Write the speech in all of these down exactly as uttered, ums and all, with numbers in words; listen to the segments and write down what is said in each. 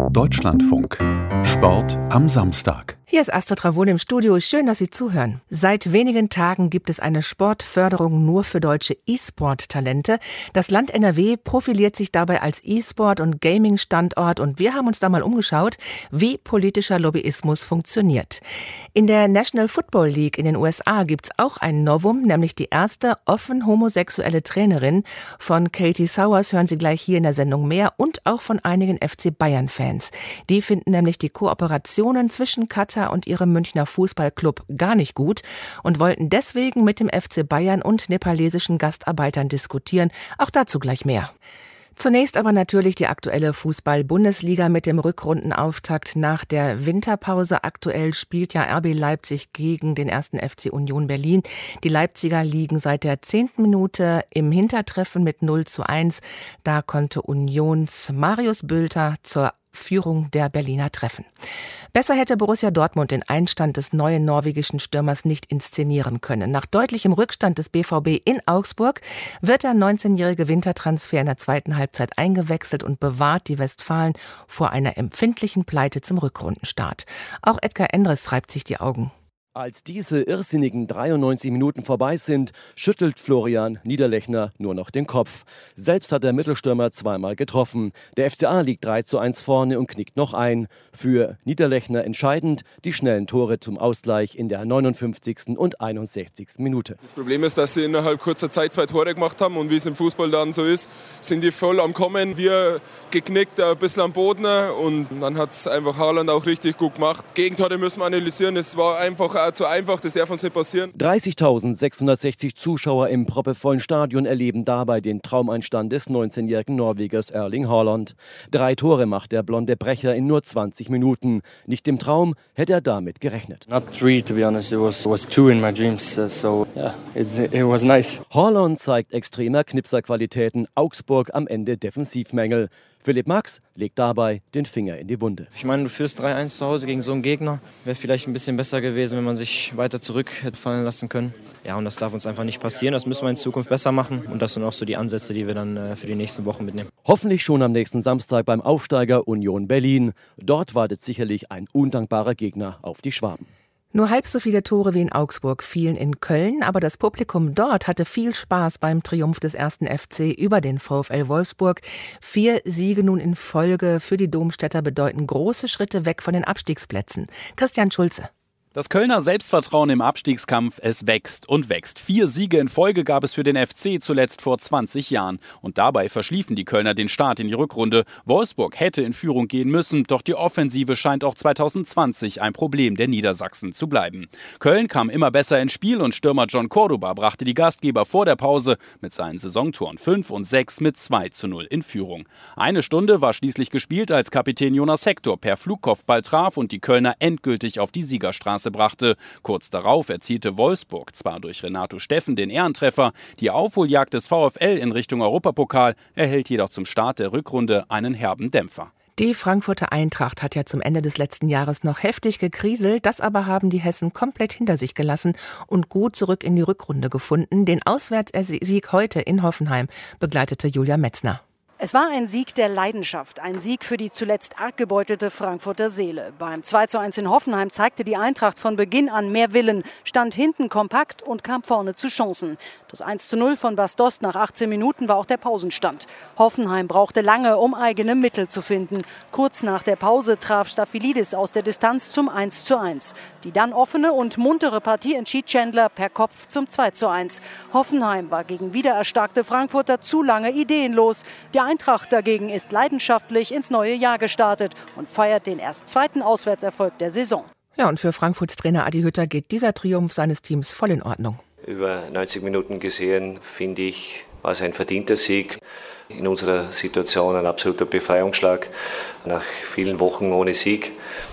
Deutschlandfunk. Sport am Samstag. Hier ist Astrid Ravon im Studio. Schön, dass Sie zuhören. Seit wenigen Tagen gibt es eine Sportförderung nur für deutsche E-Sport-Talente. Das Land N R W profiliert sich dabei als E-Sport- und Gaming-Standort und wir haben uns da mal umgeschaut, wie politischer Lobbyismus funktioniert. In der National Football League in den U S A gibt es auch ein Novum, nämlich die erste offen homosexuelle Trainerin. Von Katie Sowers hören Sie gleich hier in der Sendung mehr und auch von einigen F C Bayern-Fans. Die finden nämlich die Kooperationen zwischen Katar und ihrem Münchner Fußballclub gar nicht gut und wollten deswegen mit dem F C Bayern und nepalesischen Gastarbeitern diskutieren. Auch dazu gleich mehr. Zunächst aber natürlich die aktuelle Fußball-Bundesliga mit dem Rückrundenauftakt nach der Winterpause. Aktuell spielt ja R B Leipzig gegen den ersten F C Union Berlin. Die Leipziger liegen seit der zehnten Minute im Hintertreffen mit null zu eins. Da konnte Unions Marius Bülter zur Führung der Berliner treffen. Besser hätte Borussia Dortmund den Einstand des neuen norwegischen Stürmers nicht inszenieren können. Nach deutlichem Rückstand des B V B in Augsburg wird der neunzehnjährige Wintertransfer in der zweiten Halbzeit eingewechselt und bewahrt die Westfalen vor einer empfindlichen Pleite zum Rückrundenstart. Auch Edgar Endres reibt sich die Augen. Als diese irrsinnigen dreiundneunzig Minuten vorbei sind, schüttelt Florian Niederlechner nur noch den Kopf. Selbst hat der Mittelstürmer zweimal getroffen. Der F C A liegt drei zu eins vorne und knickt noch ein. Für Niederlechner entscheidend die schnellen Tore zum Ausgleich in der neunundfünfzigsten und einundsechzigsten Minute. Das Problem ist, dass sie innerhalb kurzer Zeit zwei Tore gemacht haben und wie es im Fußball dann so ist, sind die voll am Kommen. Wir geknickt, ein bisschen am Boden und dann hat es einfach Haaland auch richtig gut gemacht. Gegentore müssen wir analysieren, es war einfach zu einfach, das darf uns nicht passieren. dreißigtausendsechshundertsechzig Zuschauer im proppevollen Stadion erleben dabei den Traumeinstand des neunzehnjährigen Norwegers Erling Haaland. Drei Tore macht der blonde Brecher in nur zwanzig Minuten. Nicht im Traum hätte er damit gerechnet. Not three, to be honest. It was, was two in my dreams. So yeah, it, it was nice. Haaland zeigt extremer Knipserqualitäten. Augsburg am Ende Defensivmängel. Philipp Max legt dabei den Finger in die Wunde. Ich meine, du führst drei eins zu Hause gegen so einen Gegner. Wäre vielleicht ein bisschen besser gewesen, wenn man sich weiter zurück hätte fallen lassen können. Ja, und das darf uns einfach nicht passieren. Das müssen wir in Zukunft besser machen. Und das sind auch so die Ansätze, die wir dann äh, für die nächsten Wochen mitnehmen. Hoffentlich schon am nächsten Samstag beim Aufsteiger Union Berlin. Dort wartet sicherlich ein undankbarer Gegner auf die Schwaben. Nur halb so viele Tore wie in Augsburg fielen in Köln, aber das Publikum dort hatte viel Spaß beim Triumph des ersten F C über den VfL Wolfsburg. Vier Siege nun in Folge für die Domstädter bedeuten große Schritte weg von den Abstiegsplätzen. Christian Schulze. Das Kölner Selbstvertrauen im Abstiegskampf, es wächst und wächst. Vier Siege in Folge gab es für den F C zuletzt vor zwanzig Jahren. Und dabei verschliefen die Kölner den Start in die Rückrunde. Wolfsburg hätte in Führung gehen müssen, doch die Offensive scheint auch zweitausendzwanzig ein Problem der Niedersachsen zu bleiben. Köln kam immer besser ins Spiel und Stürmer John Cordoba brachte die Gastgeber vor der Pause mit seinen Saisontoren fünf und sechs mit zwei zu null in Führung. Eine Stunde war schließlich gespielt, als Kapitän Jonas Hector per Flugkopfball traf und die Kölner endgültig auf die Siegerstraße brachte. Kurz darauf erzielte Wolfsburg zwar durch Renato Steffen den Ehrentreffer, die Aufholjagd des VfL in Richtung Europapokal erhält jedoch zum Start der Rückrunde einen herben Dämpfer. Die Frankfurter Eintracht hat ja zum Ende des letzten Jahres noch heftig gekriselt. Das aber haben die Hessen komplett hinter sich gelassen und gut zurück in die Rückrunde gefunden. Den Auswärtssieg heute in Hoffenheim begleitete Julia Metzner. Es war ein Sieg der Leidenschaft, ein Sieg für die zuletzt arg gebeutelte Frankfurter Seele. Beim zwei zu eins in Hoffenheim zeigte die Eintracht von Beginn an mehr Willen, stand hinten kompakt und kam vorne zu Chancen. Das eins zu null von Bas Dost nach achtzehn Minuten war auch der Pausenstand. Hoffenheim brauchte lange, um eigene Mittel zu finden. Kurz nach der Pause traf Staphylides aus der Distanz zum eins zu eins. Die dann offene und muntere Partie entschied Chandler per Kopf zum zwei zu eins. Hoffenheim war gegen wiedererstarkte Frankfurter zu lange ideenlos. Der Eintracht dagegen ist leidenschaftlich ins neue Jahr gestartet und feiert den erst zweiten Auswärtserfolg der Saison. Ja, und für Frankfurts Trainer Adi Hütter geht dieser Triumph seines Teams voll in Ordnung. Über neunzig Minuten gesehen, finde ich, war es ein verdienter Sieg. In unserer Situation ein absoluter Befreiungsschlag nach vielen Wochen ohne Sieg.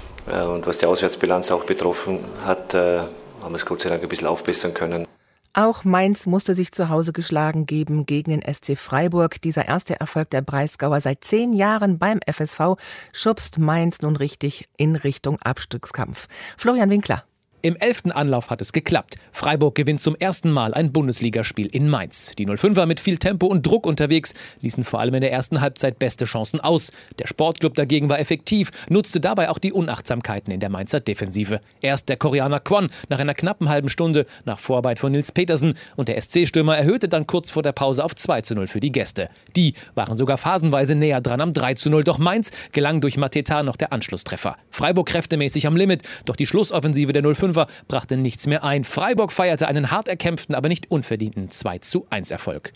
Und was die Auswärtsbilanz auch betroffen hat, haben wir es Gott sei Dank ein bisschen aufbessern können. Auch Mainz musste sich zu Hause geschlagen geben gegen den S C Freiburg. Dieser erste Erfolg der Breisgauer seit zehn Jahren beim F S V schubst Mainz nun richtig in Richtung Abstiegskampf. Florian Winkler. Im elften Anlauf hat es geklappt. Freiburg gewinnt zum ersten Mal ein Bundesligaspiel in Mainz. Die null fünfer mit viel Tempo und Druck unterwegs ließen vor allem in der ersten Halbzeit beste Chancen aus. Der Sportclub dagegen war effektiv, nutzte dabei auch die Unachtsamkeiten in der Mainzer Defensive. Erst der Koreaner Kwon nach einer knappen halben Stunde nach Vorarbeit von Nils Petersen und der S C-Stürmer erhöhte dann kurz vor der Pause auf zwei zu null für die Gäste. Die waren sogar phasenweise näher dran am drei zu null, doch Mainz gelang durch Mateta noch der Anschlusstreffer. Freiburg kräftemäßig am Limit, doch die Schlussoffensive der null fünfer brachte nichts mehr ein. Freiburg feierte einen hart erkämpften, aber nicht unverdienten zwei zu eins Erfolg.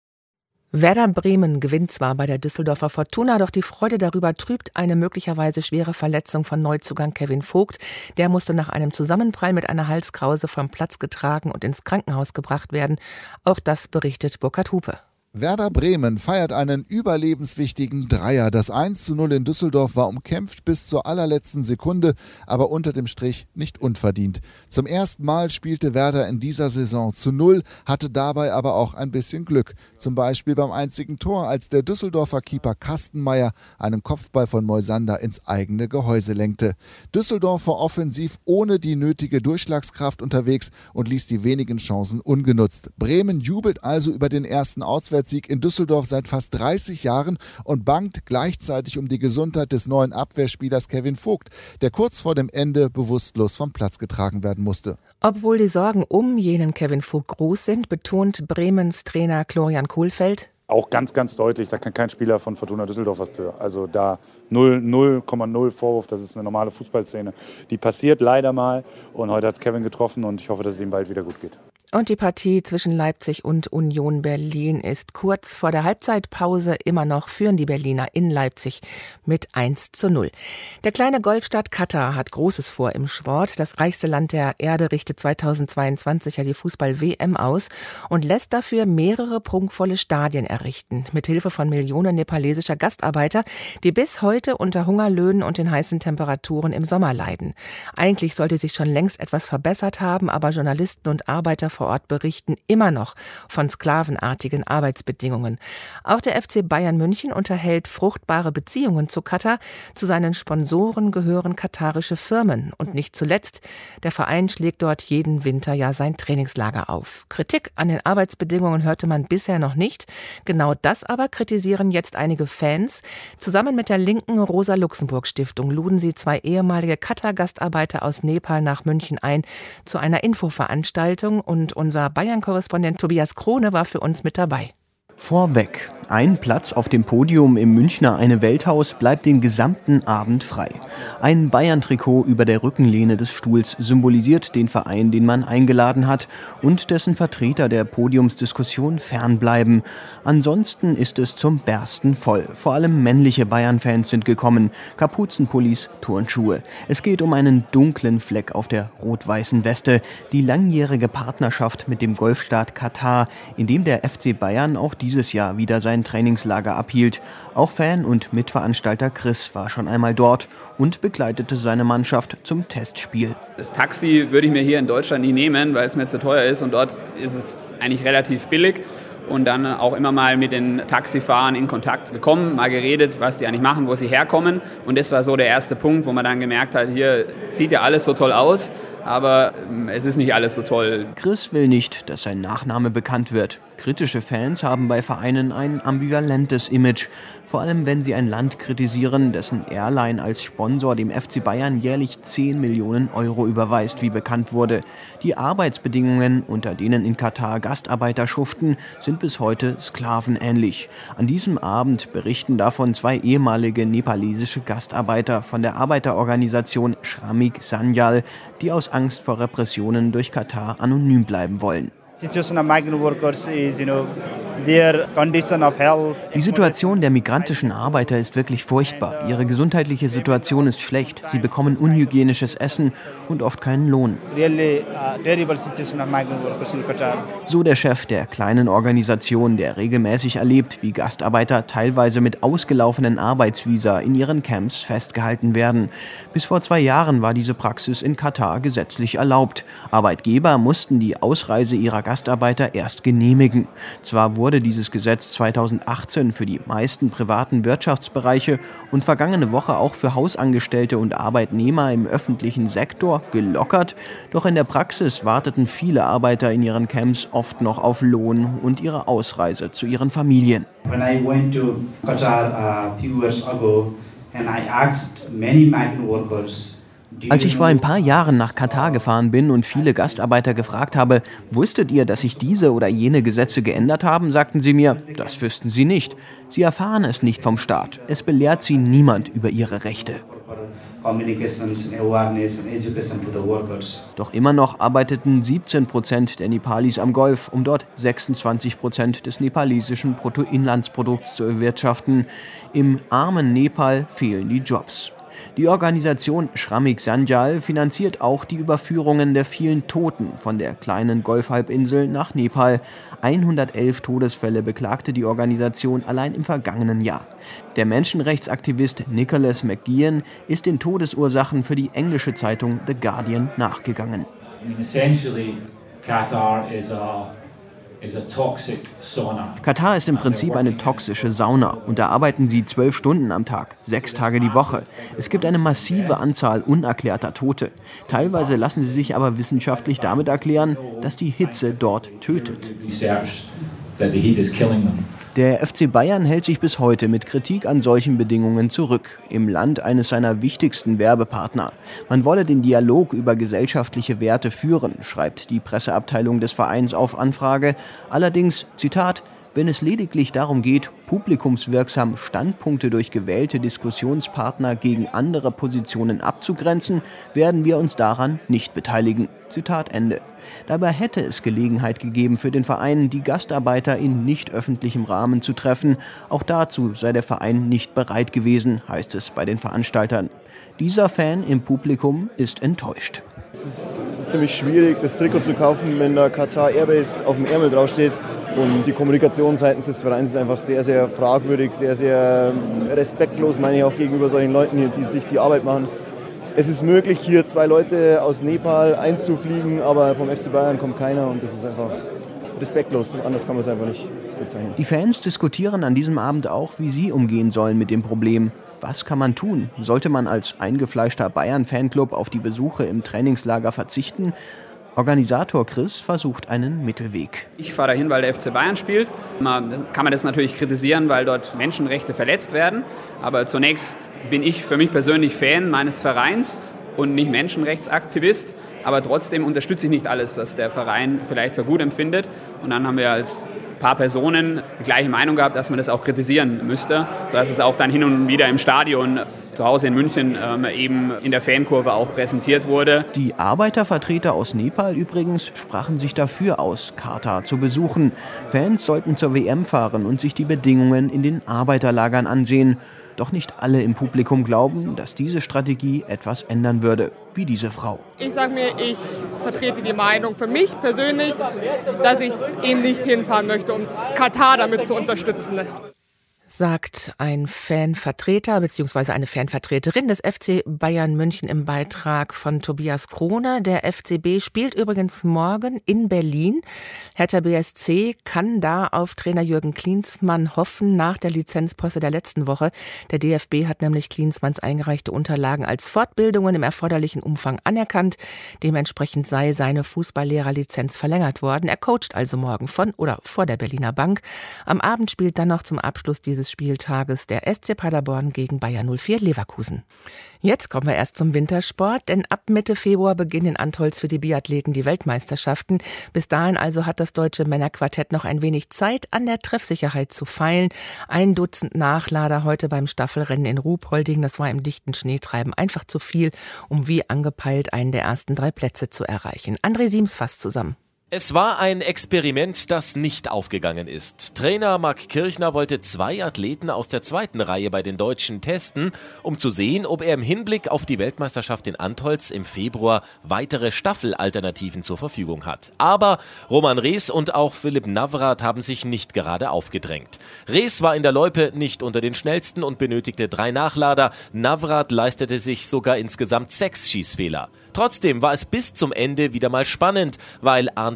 Werder Bremen gewinnt zwar bei der Düsseldorfer Fortuna, doch die Freude darüber trübt eine möglicherweise schwere Verletzung von Neuzugang Kevin Vogt. Der musste nach einem Zusammenprall mit einer Halskrause vom Platz getragen und ins Krankenhaus gebracht werden. Auch das berichtet Burkhard Hupe. Werder Bremen feiert einen überlebenswichtigen Dreier. Das eins zu null in Düsseldorf war umkämpft bis zur allerletzten Sekunde, aber unter dem Strich nicht unverdient. Zum ersten Mal spielte Werder in dieser Saison zu null, hatte dabei aber auch ein bisschen Glück. Zum Beispiel beim einzigen Tor, als der Düsseldorfer Keeper Kastenmeier einen Kopfball von Moisander ins eigene Gehäuse lenkte. Düsseldorf war offensiv ohne die nötige Durchschlagskraft unterwegs und ließ die wenigen Chancen ungenutzt. Bremen jubelt also über den ersten Auswärtssieg in Düsseldorf seit fast dreißig Jahren und bangt gleichzeitig um die Gesundheit des neuen Abwehrspielers Kevin Vogt, der kurz vor dem Ende bewusstlos vom Platz getragen werden musste. Obwohl die Sorgen um jenen Kevin Vogt groß sind, betont Bremens Trainer Florian Kohlfeldt: Auch ganz, ganz deutlich, da kann kein Spieler von Fortuna Düsseldorf was für. Also da null Komma null Vorwurf, das ist eine normale Fußballszene. Die passiert leider mal und heute hat Kevin getroffen und ich hoffe, dass es ihm bald wieder gut geht. Und die Partie zwischen Leipzig und Union Berlin ist kurz vor der Halbzeitpause. Immer noch führen die Berliner in Leipzig mit eins zu null. Der kleine Golfstaat Katar hat Großes vor im Sport. Das reichste Land der Erde richtet zweitausendzweiundzwanzig ja die Fußball-W M aus und lässt dafür mehrere prunkvolle Stadien errichten. Mit Hilfe von Millionen nepalesischer Gastarbeiter, die bis heute unter Hungerlöhnen und den heißen Temperaturen im Sommer leiden. Eigentlich sollte sich schon längst etwas verbessert haben, aber Journalisten und Arbeiter vor Ort berichten immer noch von sklavenartigen Arbeitsbedingungen. Auch der F C Bayern München unterhält fruchtbare Beziehungen zu Katar. Zu seinen Sponsoren gehören katarische Firmen. Und nicht zuletzt, der Verein schlägt dort jeden Winter ja sein Trainingslager auf. Kritik an den Arbeitsbedingungen hörte man bisher noch nicht. Genau das aber kritisieren jetzt einige Fans. Zusammen mit der linken Rosa-Luxemburg-Stiftung luden sie zwei ehemalige Katar-Gastarbeiter aus Nepal nach München ein zu einer Infoveranstaltung und unser Bayern-Korrespondent Tobias Krone war für uns mit dabei. Vorweg. Ein Platz auf dem Podium im Münchner Eine-Welt-Haus bleibt den gesamten Abend frei. Ein Bayern-Trikot über der Rückenlehne des Stuhls symbolisiert den Verein, den man eingeladen hat und dessen Vertreter der Podiumsdiskussion fernbleiben. Ansonsten ist es zum Bersten voll. Vor allem männliche Bayern-Fans sind gekommen. Kapuzenpullis, Turnschuhe. Es geht um einen dunklen Fleck auf der rot-weißen Weste. Die langjährige Partnerschaft mit dem Golfstaat Katar, in dem der F C Bayern auch dieses Jahr wieder sein Trainingslager abhielt. Auch Fan und Mitveranstalter Chris war schon einmal dort und begleitete seine Mannschaft zum Testspiel. Das Taxi würde ich mir hier in Deutschland nie nehmen, weil es mir zu teuer ist und dort ist es eigentlich relativ billig. Und dann auch immer mal mit den Taxifahrern in Kontakt gekommen, mal geredet, was die eigentlich machen, wo sie herkommen. Und das war so der erste Punkt, wo man dann gemerkt hat, hier sieht ja alles so toll aus, aber es ist nicht alles so toll. Chris will nicht, dass sein Nachname bekannt wird. Kritische Fans haben bei Vereinen ein ambivalentes Image. Vor allem, wenn sie ein Land kritisieren, dessen Airline als Sponsor dem F C Bayern jährlich zehn Millionen Euro überweist, wie bekannt wurde. Die Arbeitsbedingungen, unter denen in Katar Gastarbeiter schuften, sind bis heute sklavenähnlich. An diesem Abend berichten davon zwei ehemalige nepalesische Gastarbeiter von der Arbeiterorganisation Shramik Sanyal, die aus Angst vor Repressionen durch Katar anonym bleiben wollen. Die Situation der migrantischen Arbeiter ist wirklich furchtbar. Ihre gesundheitliche Situation ist schlecht. Sie bekommen unhygienisches Essen und oft keinen Lohn. So der Chef der kleinen Organisation, der regelmäßig erlebt, wie Gastarbeiter teilweise mit ausgelaufenen Arbeitsvisa in ihren Camps festgehalten werden. Bis vor zwei Jahren war diese Praxis in Katar gesetzlich erlaubt. Arbeitgeber mussten die Ausreise ihrer Gastarbeiter erst genehmigen. Zwar wurde wurde dieses Gesetz zweitausendachtzehn für die meisten privaten Wirtschaftsbereiche und vergangene Woche auch für Hausangestellte und Arbeitnehmer im öffentlichen Sektor gelockert. Doch in der Praxis warteten viele Arbeiter in ihren Camps oft noch auf Lohn und ihre Ausreise zu ihren Familien. When I went to Qatar a few years ago and I asked many migrant workers. Als ich vor ein paar Jahren nach Katar gefahren bin und viele Gastarbeiter gefragt habe, wusstet ihr, dass sich diese oder jene Gesetze geändert haben, sagten sie mir, das wüssten sie nicht. Sie erfahren es nicht vom Staat. Es belehrt sie niemand über ihre Rechte. Doch immer noch arbeiteten siebzehn Prozent der Nepalis am Golf, um dort sechsundzwanzig Prozent des nepalesischen Bruttoinlandsprodukts zu erwirtschaften. Im armen Nepal fehlen die Jobs. Die Organisation Shramik Sanjal finanziert auch die Überführungen der vielen Toten von der kleinen Golfhalbinsel nach Nepal. hundertelf Todesfälle beklagte die Organisation allein im vergangenen Jahr. Der Menschenrechtsaktivist Nicholas McGeehan ist den Todesursachen für die englische Zeitung The Guardian nachgegangen. I mean, essentially, Qatar is a Katar ist im Prinzip eine toxische Sauna und da arbeiten sie zwölf Stunden am Tag, sechs Tage die Woche. Es gibt eine massive Anzahl unerklärter Tote. Teilweise lassen sie sich aber wissenschaftlich damit erklären, dass die Hitze dort tötet. Der F C Bayern hält sich bis heute mit Kritik an solchen Bedingungen zurück, im Land eines seiner wichtigsten Werbepartner. Man wolle den Dialog über gesellschaftliche Werte führen, schreibt die Presseabteilung des Vereins auf Anfrage. Allerdings, Zitat, wenn es lediglich darum geht, publikumswirksam Standpunkte durch gewählte Diskussionspartner gegen andere Positionen abzugrenzen, werden wir uns daran nicht beteiligen. Zitat Ende. Dabei hätte es Gelegenheit gegeben für den Verein, die Gastarbeiter in nicht öffentlichem Rahmen zu treffen. Auch dazu sei der Verein nicht bereit gewesen, heißt es bei den Veranstaltern. Dieser Fan im Publikum ist enttäuscht. Es ist ziemlich schwierig, das Trikot zu kaufen, wenn da Qatar Airbase auf dem Ärmel draufsteht. Und die Kommunikation seitens des Vereins ist einfach sehr, sehr fragwürdig, sehr, sehr respektlos, meine ich auch gegenüber solchen Leuten, die sich die Arbeit machen. Es ist möglich, hier zwei Leute aus Nepal einzufliegen, aber vom F C Bayern kommt keiner und das ist einfach respektlos. Anders kann man es einfach nicht bezeichnen. Die Fans diskutieren an diesem Abend auch, wie sie umgehen sollen mit dem Problem. Was kann man tun? Sollte man als eingefleischter Bayern-Fanclub auf die Besuche im Trainingslager verzichten? Organisator Chris versucht einen Mittelweg. Ich fahre dahin, weil der F C Bayern spielt. Man kann man das natürlich kritisieren, weil dort Menschenrechte verletzt werden. Aber zunächst bin ich für mich persönlich Fan meines Vereins und nicht Menschenrechtsaktivist. Aber trotzdem unterstütze ich nicht alles, was der Verein vielleicht für gut empfindet. Und dann haben wir als paar Personen die gleiche Meinung gehabt, dass man das auch kritisieren müsste, sodass es auch dann hin und wieder im Stadion zu Hause in München ähm, eben in der Fankurve auch präsentiert wurde. Die Arbeitervertreter aus Nepal übrigens sprachen sich dafür aus, Katar zu besuchen. Fans sollten zur W M fahren und sich die Bedingungen in den Arbeiterlagern ansehen. Doch nicht alle im Publikum glauben, dass diese Strategie etwas ändern würde, wie diese Frau. Ich sage mir, ich vertrete die Meinung für mich persönlich, dass ich eben nicht hinfahren möchte, um Katar damit zu unterstützen. Sagt ein Fanvertreter bzw. eine Fanvertreterin des F C Bayern München im Beitrag von Tobias Krone. Der F C B spielt übrigens morgen in Berlin. Hertha B S C kann da auf Trainer Jürgen Klinsmann hoffen nach der Lizenzposse der letzten Woche. Der D F B hat nämlich Klinsmanns eingereichte Unterlagen als Fortbildungen im erforderlichen Umfang anerkannt. Dementsprechend sei seine Fußballlehrerlizenz verlängert worden. Er coacht also morgen von oder vor der Berliner Bank. Am Abend spielt dann noch zum Abschluss dieses Spieltages der S C Paderborn gegen Bayer null vier Leverkusen. Jetzt kommen wir erst zum Wintersport, denn ab Mitte Februar beginnen in Antholz für die Biathleten die Weltmeisterschaften. Bis dahin also hat das deutsche Männerquartett noch ein wenig Zeit, an der Treffsicherheit zu feilen. Ein Dutzend Nachlader heute beim Staffelrennen in Ruhpolding, das war im dichten Schneetreiben einfach zu viel, um wie angepeilt einen der ersten drei Plätze zu erreichen. André Siems fasst zusammen. Es war ein Experiment, das nicht aufgegangen ist. Trainer Marc Kirchner wollte zwei Athleten aus der zweiten Reihe bei den Deutschen testen, um zu sehen, ob er im Hinblick auf die Weltmeisterschaft in Antholz im Februar weitere Staffelalternativen zur Verfügung hat. Aber Roman Rees und auch Philipp Navrat haben sich nicht gerade aufgedrängt. Rees war in der Loipe nicht unter den schnellsten und benötigte drei Nachlader. Navrat leistete sich sogar insgesamt sechs Schießfehler. Trotzdem war es bis zum Ende wieder mal spannend, weil Arndt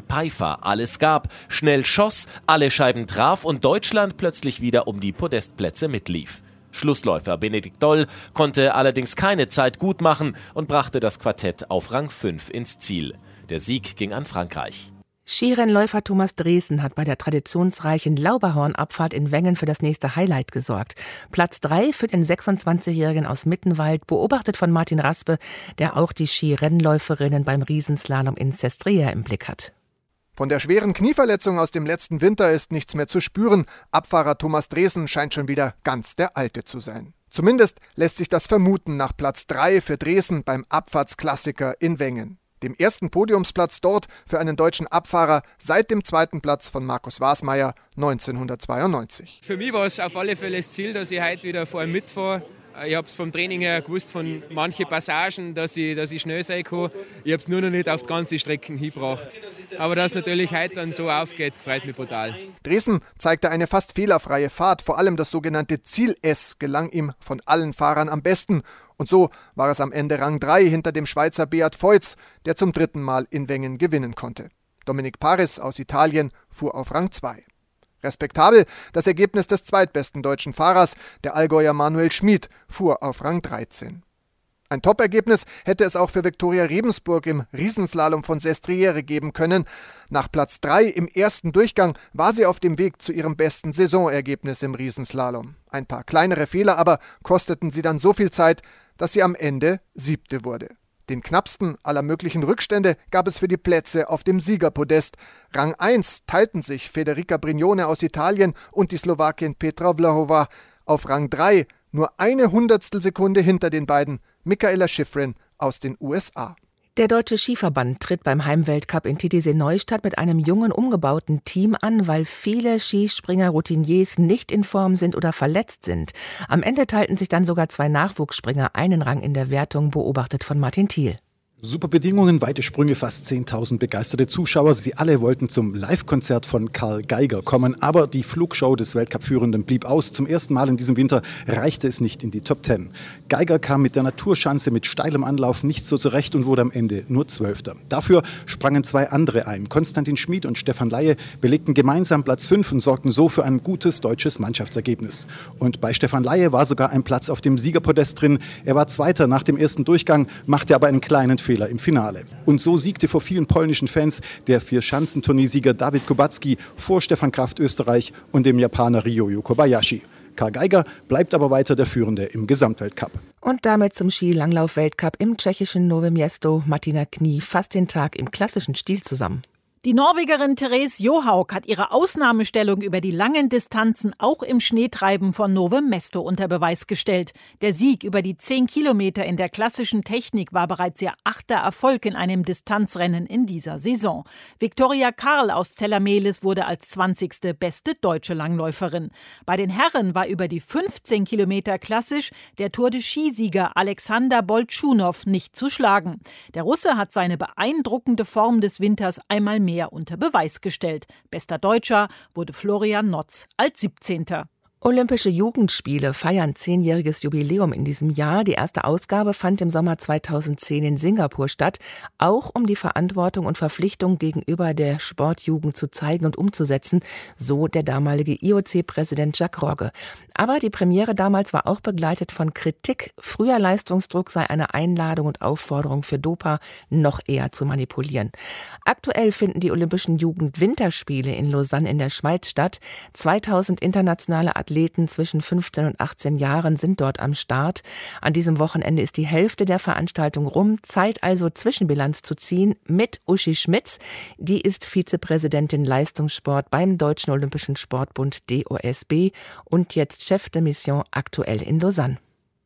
während Peifer alles gab, schnell schoss, alle Scheiben traf und Deutschland plötzlich wieder um die Podestplätze mitlief. Schlussläufer Benedikt Doll konnte allerdings keine Zeit gut machen und brachte das Quartett auf Rang fünf ins Ziel. Der Sieg ging an Frankreich. Skirennläufer Thomas Dresen hat bei der traditionsreichen Lauberhornabfahrt in Wengen für das nächste Highlight gesorgt. Platz drei für den sechsundzwanzigjährigen aus Mittenwald, beobachtet von Martin Raspe, der auch die Skirennläuferinnen beim Riesenslalom in Sestriere im Blick hat. Von der schweren Knieverletzung aus dem letzten Winter ist nichts mehr zu spüren. Abfahrer Thomas Dresen scheint schon wieder ganz der Alte zu sein. Zumindest lässt sich das vermuten nach Platz drei für Dresen beim Abfahrtsklassiker in Wengen. Dem ersten Podiumsplatz dort für einen deutschen Abfahrer seit dem zweiten Platz von Markus Wasmeier neunzehnhundertzweiundneunzig. Für mich war es auf alle Fälle das Ziel, dass ich heute wieder vor ihm mitfahre. Ich habe es vom Training her gewusst, von manchen Passagen, dass ich, dass ich schnell sein kann. Ich habe es nur noch nicht auf die ganze Strecke hingebracht. Aber dass es natürlich heute dann so aufgeht, freut mich brutal. Dresen zeigte eine fast fehlerfreie Fahrt. Vor allem das sogenannte Ziel-S gelang ihm von allen Fahrern am besten. Und so war es am Ende Rang drei hinter dem Schweizer Beat Feuz, der zum dritten Mal in Wengen gewinnen konnte. Dominic Paris aus Italien fuhr auf Rang zwei. Respektabel das Ergebnis des zweitbesten deutschen Fahrers, der Allgäuer Manuel Schmid, fuhr auf Rang dreizehn. Ein Top-Ergebnis hätte es auch für Viktoria Rebensburg im Riesenslalom von Sestriere geben können. Nach Platz drei im ersten Durchgang war sie auf dem Weg zu ihrem besten Saisonergebnis im Riesenslalom. Ein paar kleinere Fehler aber kosteten sie dann so viel Zeit, dass sie am Ende Siebte wurde. Den knappsten aller möglichen Rückstände gab es für die Plätze auf dem Siegerpodest. Rang eins teilten sich Federica Brignone aus Italien und die Slowakin Petra Vlhova. Auf Rang drei, nur eine Hundertstelsekunde hinter den beiden, Michaela Schifrin aus den U S A. Der Deutsche Skiverband tritt beim Heimweltcup in Titisee-Neustadt mit einem jungen, umgebauten Team an, weil viele Skispringer-Routiniers nicht in Form sind oder verletzt sind. Am Ende teilten sich dann sogar zwei Nachwuchsspringer einen Rang in der Wertung, beobachtet von Martin Thiel. Super Bedingungen, weite Sprünge, fast zehntausend begeisterte Zuschauer. Sie alle wollten zum Live-Konzert von Karl Geiger kommen, aber die Flugshow des Weltcup-Führenden blieb aus. Zum ersten Mal in diesem Winter reichte es nicht in die Top Ten. Geiger kam mit der Naturschanze mit steilem Anlauf nicht so zurecht und wurde am Ende nur Zwölfter. Dafür sprangen zwei andere ein. Konstantin Schmid und Stefan Laie belegten gemeinsam Platz fünf und sorgten so für ein gutes deutsches Mannschaftsergebnis. Und bei Stefan Laie war sogar ein Platz auf dem Siegerpodest drin. Er war Zweiter nach dem ersten Durchgang, machte aber einen kleinen Fehler im Finale. Und so siegte vor vielen polnischen Fans der Vier-Schanzentournee-Sieger Dawid Kubacki vor Stefan Kraft Österreich und dem Japaner Ryoyo Kobayashi. Karl Geiger bleibt aber weiter der Führende im Gesamtweltcup. Und damit zum Skilanglauf-Weltcup im tschechischen Nowe Město. Martina Knie fasst den Tag im klassischen Stil zusammen. Die Norwegerin Therese Johaug hat ihre Ausnahmestellung über die langen Distanzen auch im Schneetreiben von Nowe Město unter Beweis gestellt. Der Sieg über die zehn Kilometer in der klassischen Technik war bereits ihr achter Erfolg in einem Distanzrennen in dieser Saison. Viktoria Karl aus Zellamelis wurde als zwanzigste beste deutsche Langläuferin. Bei den Herren war über die fünfzehn Kilometer klassisch der Tour de Ski-Sieger Alexander Boltschunow nicht zu schlagen. Der Russe hat seine beeindruckende Form des Winters einmal mehr unter Beweis gestellt. Bester Deutscher wurde Florian Notz als siebzehnter. Olympische Jugendspiele feiern zehnjähriges Jubiläum in diesem Jahr. Die erste Ausgabe fand im Sommer zweitausendzehn in Singapur statt, auch um die Verantwortung und Verpflichtung gegenüber der Sportjugend zu zeigen und umzusetzen, so der damalige I O C-Präsident Jacques Rogge. Aber die Premiere damals war auch begleitet von Kritik. Früher Leistungsdruck sei eine Einladung und Aufforderung für Dopa noch eher zu manipulieren. Aktuell finden die Olympischen Jugend-Winterspiele in Lausanne in der Schweiz statt. zweitausend internationale Athleten Athleten zwischen fünfzehn und achtzehn Jahren sind dort am Start. An diesem Wochenende ist die Hälfte der Veranstaltung rum. Zeit also, Zwischenbilanz zu ziehen mit Uschi Schmitz. Die ist Vizepräsidentin Leistungssport beim Deutschen Olympischen Sportbund D O S B und jetzt Chef de Mission aktuell in Lausanne.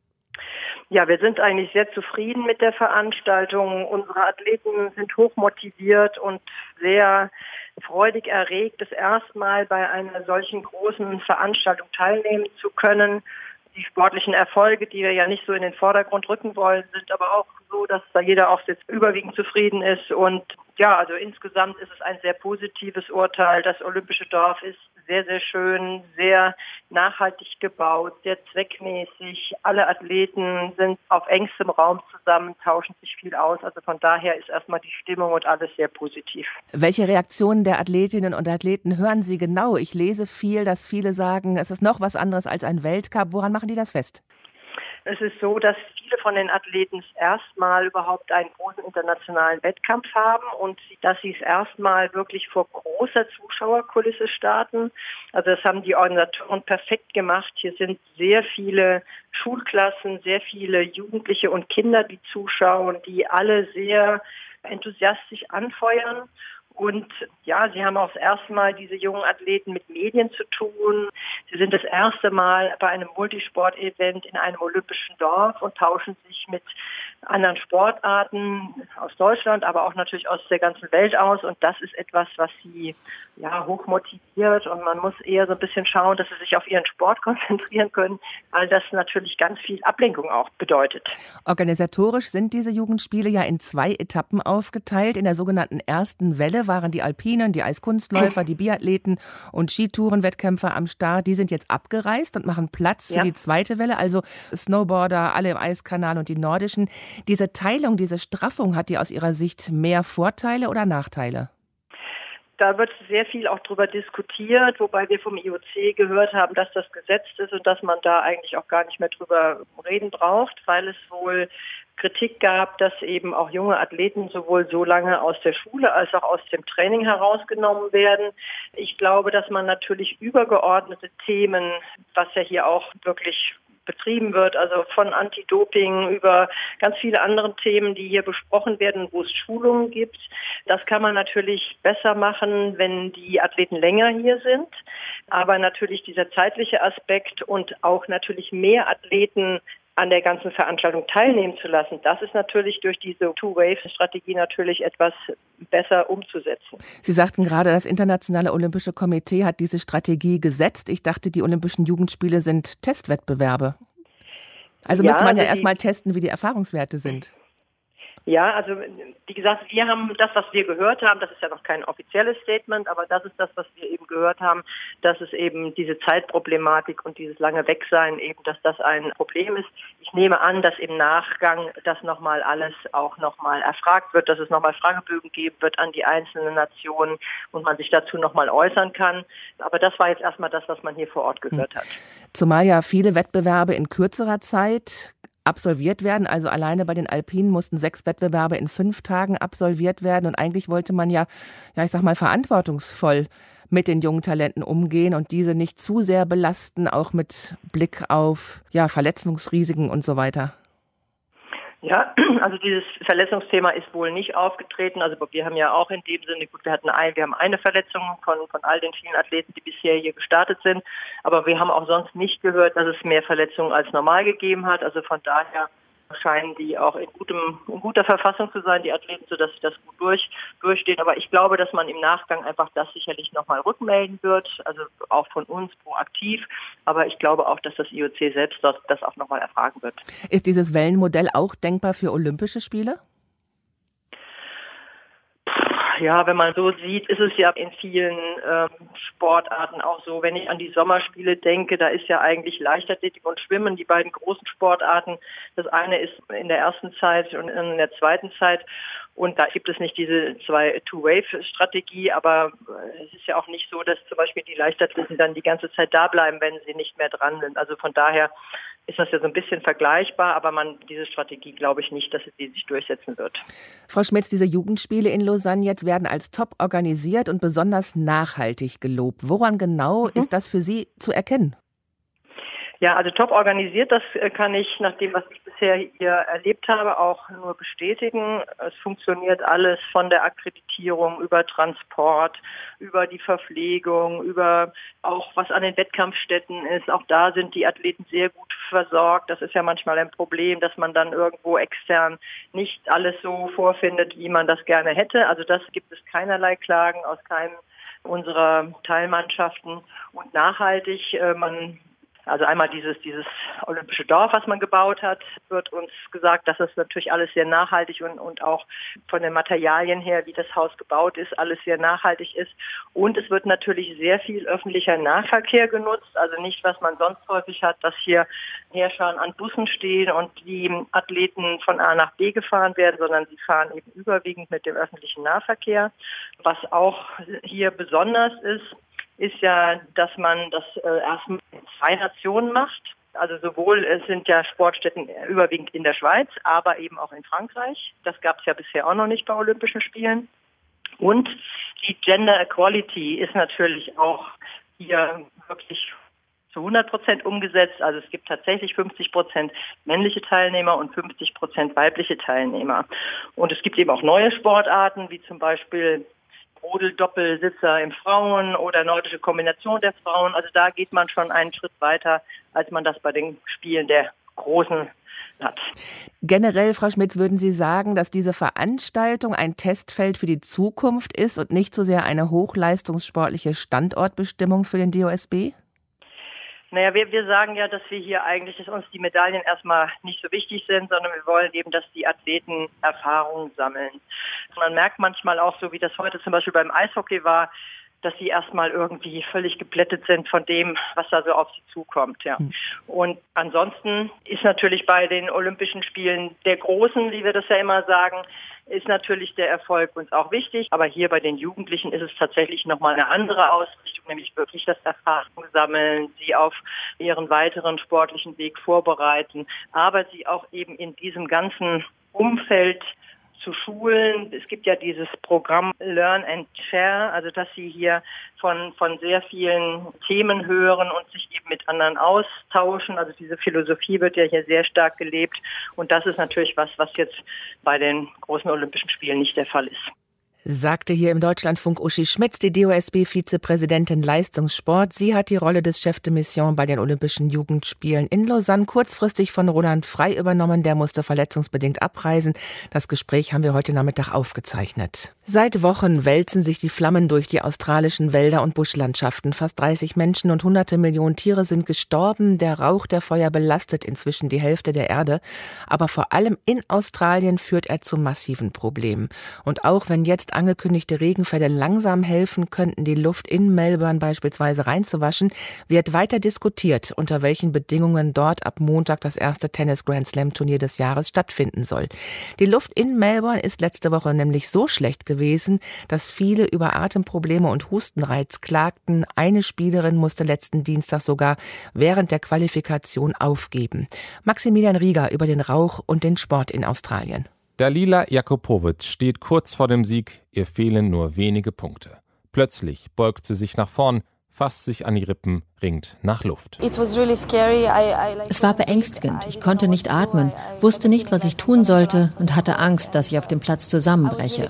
Ja, wir sind eigentlich sehr zufrieden mit der Veranstaltung. Unsere Athleten sind hochmotiviert und sehr freudig erregt, das erstmal bei einer solchen großen Veranstaltung teilnehmen zu können. Die sportlichen Erfolge, die wir ja nicht so in den Vordergrund rücken wollen, sind aber auch so, dass da jeder auch jetzt überwiegend zufrieden ist. Und Ja, also insgesamt ist es ein sehr positives Urteil. Das Olympische Dorf ist sehr, sehr schön, sehr nachhaltig gebaut, sehr zweckmäßig. Alle Athleten sind auf engstem Raum zusammen, tauschen sich viel aus. Also von daher ist erstmal die Stimmung und alles sehr positiv. Welche Reaktionen der Athletinnen und Athleten hören Sie genau? Ich lese viel, dass viele sagen, es ist noch was anderes als ein Weltcup. Woran machen die das fest? Es ist so, dass viele von den Athleten erstmal überhaupt einen großen internationalen Wettkampf haben und dass sie es erstmal wirklich vor großer Zuschauerkulisse starten. Also das haben die Organisatoren perfekt gemacht. Hier sind sehr viele Schulklassen, sehr viele Jugendliche und Kinder, die zuschauen, die alle sehr enthusiastisch anfeuern. Und ja, sie haben auch das erste Mal diese jungen Athleten mit Medien zu tun. Sie sind das erste Mal bei einem Multisport-Event in einem olympischen Dorf und tauschen sich mit anderen Sportarten aus Deutschland, aber auch natürlich aus der ganzen Welt aus. Und das ist etwas, was sie ja hoch motiviert. Und man muss eher so ein bisschen schauen, dass sie sich auf ihren Sport konzentrieren können, weil das natürlich ganz viel Ablenkung auch bedeutet. Organisatorisch sind diese Jugendspiele ja in zwei Etappen aufgeteilt. In der sogenannten ersten Welle waren die Alpinen, die Eiskunstläufer, die Biathleten und Skitourenwettkämpfer am Start. Die sind jetzt abgereist und machen Platz für ja. die zweite Welle, also Snowboarder, alle im Eiskanal und die nordischen. Diese Teilung, diese Straffung, hat die aus Ihrer Sicht mehr Vorteile oder Nachteile? Da wird sehr viel auch drüber diskutiert, wobei wir vom I O C gehört haben, dass das gesetzt ist und dass man da eigentlich auch gar nicht mehr drüber reden braucht, weil es wohl Kritik gab, dass eben auch junge Athleten sowohl so lange aus der Schule als auch aus dem Training herausgenommen werden. Ich glaube, dass man natürlich übergeordnete Themen, was ja hier auch wirklich betrieben wird, also von Anti-Doping über ganz viele andere Themen, die hier besprochen werden, wo es Schulungen gibt. Das kann man natürlich besser machen, wenn die Athleten länger hier sind. Aber natürlich dieser zeitliche Aspekt und auch natürlich mehr Athleten an der ganzen Veranstaltung teilnehmen zu lassen, das ist natürlich durch diese Two-Waves-Strategie natürlich etwas besser umzusetzen. Sie sagten gerade, das Internationale Olympische Komitee hat diese Strategie gesetzt. Ich dachte, die Olympischen Jugendspiele sind Testwettbewerbe. Also ja, müsste man ja also erstmal testen, wie die Erfahrungswerte sind. Ja, also wie gesagt, wir haben das, was wir gehört haben, das ist ja noch kein offizielles Statement, aber das ist das, was wir eben gehört haben, dass es eben diese Zeitproblematik und dieses lange Wegsein eben, dass das ein Problem ist. Ich nehme an, dass im Nachgang das nochmal alles auch nochmal erfragt wird, dass es nochmal Fragebögen geben wird an die einzelnen Nationen und man sich dazu nochmal äußern kann. Aber das war jetzt erstmal das, was man hier vor Ort gehört hat. Zumal ja viele Wettbewerbe in kürzerer Zeit absolviert werden. Also alleine bei den Alpinen mussten sechs Wettbewerbe in fünf Tagen absolviert werden. Und eigentlich wollte man ja, ja, ich sag mal, verantwortungsvoll mit den jungen Talenten umgehen und diese nicht zu sehr belasten, auch mit Blick auf ja, Verletzungsrisiken und so weiter. Ja, also dieses Verletzungsthema ist wohl nicht aufgetreten. Also wir haben ja auch in dem Sinne, gut, wir hatten ein, wir haben eine Verletzung von, von all den vielen Athleten, die bisher hier gestartet sind. Aber wir haben auch sonst nicht gehört, dass es mehr Verletzungen als normal gegeben hat. Also von daher scheinen die auch in, gutem, in guter Verfassung zu sein, die Athleten, sodass sie das gut durch, durchstehen. Aber ich glaube, dass man im Nachgang einfach das sicherlich nochmal rückmelden wird, also auch von uns proaktiv. Aber ich glaube auch, dass das I O C selbst das, das auch nochmal erfragen wird. Ist dieses Wellenmodell auch denkbar für Olympische Spiele? Ja, wenn man so sieht, ist es ja in vielen ähm, Sportarten auch so. Wenn ich an die Sommerspiele denke, da ist ja eigentlich Leichtathletik und Schwimmen die beiden großen Sportarten. Das eine ist in der ersten Zeit und in der zweiten Zeit. Und da gibt es nicht diese zwei Two-Wave-Strategie, aber es ist ja auch nicht so, dass zum Beispiel die Leichtathleten dann die ganze Zeit da bleiben, wenn sie nicht mehr dran sind. Also von daher ist das ja so ein bisschen vergleichbar, aber man diese Strategie glaube ich nicht, dass sie sich durchsetzen wird. Frau Schmitz, diese Jugendspiele in Lausanne jetzt werden als top organisiert und besonders nachhaltig gelobt. Woran genau mhm. ist das für Sie zu erkennen? Ja, also top organisiert, das kann ich nach dem, was ich bisher hier erlebt habe, auch nur bestätigen. Es funktioniert alles von der Akkreditierung über Transport, über die Verpflegung, über auch was an den Wettkampfstätten ist. Auch da sind die Athleten sehr gut versorgt. Das ist ja manchmal ein Problem, dass man dann irgendwo extern nicht alles so vorfindet, wie man das gerne hätte. Also das gibt es keinerlei Klagen aus keinem unserer Teilmannschaften. Und nachhaltig, man Also einmal dieses, dieses olympische Dorf, was man gebaut hat, wird uns gesagt, dass es natürlich alles sehr nachhaltig und, und auch von den Materialien her, wie das Haus gebaut ist, alles sehr nachhaltig ist. Und es wird natürlich sehr viel öffentlicher Nahverkehr genutzt, also nicht, was man sonst häufig hat, dass hier Heerscharen an Bussen stehen und die Athleten von A nach B gefahren werden, sondern sie fahren eben überwiegend mit dem öffentlichen Nahverkehr. Was auch hier besonders ist, ist ja, dass man das äh, erstmal in zwei Nationen macht. Also sowohl es sind ja Sportstätten überwiegend in der Schweiz, aber eben auch in Frankreich. Das gab es ja bisher auch noch nicht bei Olympischen Spielen. Und die Gender Equality ist natürlich auch hier wirklich zu hundert Prozent umgesetzt. Also es gibt tatsächlich fünfzig Prozent männliche Teilnehmer und fünfzig Prozent weibliche Teilnehmer. Und es gibt eben auch neue Sportarten, wie zum Beispiel Rodel-Doppelsitzer im Frauen- oder nordische Kombination der Frauen. Also da geht man schon einen Schritt weiter, als man das bei den Spielen der Großen hat. Generell, Frau Schmitz, würden Sie sagen, dass diese Veranstaltung ein Testfeld für die Zukunft ist und nicht so sehr eine hochleistungssportliche Standortbestimmung für den D O S B? Naja, wir, wir sagen ja, dass wir hier eigentlich, dass uns die Medaillen erstmal nicht so wichtig sind, sondern wir wollen eben, dass die Athleten Erfahrungen sammeln. Man merkt manchmal auch, so wie das heute zum Beispiel beim Eishockey war, dass sie erstmal irgendwie völlig geplättet sind von dem, was da so auf sie zukommt. Ja. Hm. Und ansonsten ist natürlich bei den Olympischen Spielen der Großen, wie wir das ja immer sagen, ist natürlich der Erfolg uns auch wichtig. Aber hier bei den Jugendlichen ist es tatsächlich nochmal eine andere Ausrichtung, nämlich wirklich das Erfahrung sammeln, sie auf ihren weiteren sportlichen Weg vorbereiten, aber sie auch eben in diesem ganzen Umfeld zu schulen. Es gibt ja dieses Programm Learn and Share, also dass sie hier von von sehr vielen Themen hören und sich eben mit anderen austauschen. Also diese Philosophie wird ja hier sehr stark gelebt und das ist natürlich was, was jetzt bei den großen Olympischen Spielen nicht der Fall ist. Sagte hier im Deutschlandfunk Uschi Schmitz, die D O S B-Vizepräsidentin Leistungssport. Sie hat die Rolle des Chef de Mission bei den Olympischen Jugendspielen in Lausanne kurzfristig von Roland Frey übernommen. Der musste verletzungsbedingt abreisen. Das Gespräch haben wir heute Nachmittag aufgezeichnet. Seit Wochen wälzen sich die Flammen durch die australischen Wälder und Buschlandschaften. Fast dreißig Menschen und hunderte Millionen Tiere sind gestorben. Der Rauch der Feuer belastet inzwischen die Hälfte der Erde. Aber vor allem in Australien führt er zu massiven Problemen. Und auch wenn jetzt angekündigte Regenfälle langsam helfen könnten, die Luft in Melbourne beispielsweise reinzuwaschen, wird weiter diskutiert, unter welchen Bedingungen dort ab Montag das erste Tennis-Grand-Slam-Turnier des Jahres stattfinden soll. Die Luft in Melbourne ist letzte Woche nämlich so schlecht gewesen, dass viele über Atemprobleme und Hustenreiz klagten. Eine Spielerin musste letzten Dienstag sogar während der Qualifikation aufgeben. Maximilian Rieger über den Rauch und den Sport in Australien. Dalila Jakupovic steht kurz vor dem Sieg, ihr fehlen nur wenige Punkte. Plötzlich beugt sie sich nach vorn, fasst sich an die Rippen, ringt nach Luft. Es war beängstigend, ich konnte nicht atmen, wusste nicht, was ich tun sollte und hatte Angst, dass ich auf dem Platz zusammenbreche.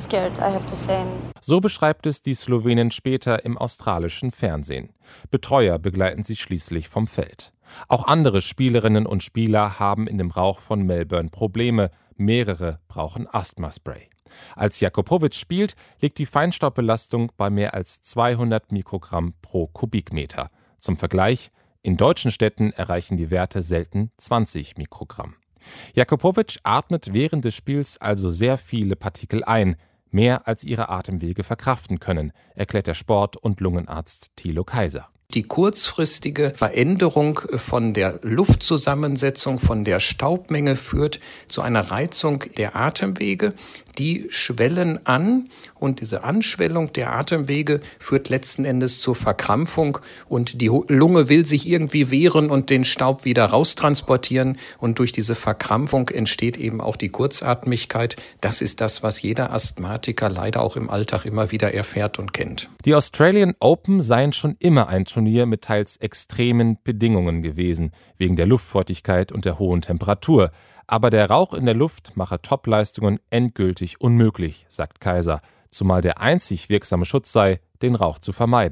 So beschreibt es die Slowenin später im australischen Fernsehen. Betreuer begleiten sie schließlich vom Feld. Auch andere Spielerinnen und Spieler haben in dem Rauch von Melbourne Probleme. Mehrere brauchen Asthmaspray. Als Jakupovic spielt, liegt die Feinstaubbelastung bei mehr als zweihundert Mikrogramm pro Kubikmeter. Zum Vergleich, in deutschen Städten erreichen die Werte selten zwanzig Mikrogramm. Jakupovic atmet während des Spiels also sehr viele Partikel ein, mehr als ihre Atemwege verkraften können, erklärt der Sport- und Lungenarzt Thilo Kaiser. Die kurzfristige Veränderung von der Luftzusammensetzung, von der Staubmenge führt zu einer Reizung der Atemwege. Die schwellen an und diese Anschwellung der Atemwege führt letzten Endes zur Verkrampfung und die Lunge will sich irgendwie wehren und den Staub wieder raustransportieren und durch diese Verkrampfung entsteht eben auch die Kurzatmigkeit. Das ist das, was jeder Asthmatiker leider auch im Alltag immer wieder erfährt und kennt. Die Australian Open seien schon immer ein Turnier mit teils extremen Bedingungen gewesen, wegen der Luftfeuchtigkeit und der hohen Temperatur. Aber der Rauch in der Luft mache Topleistungen endgültig unmöglich, sagt Kaiser, zumal der einzig wirksame Schutz sei, den Rauch zu vermeiden.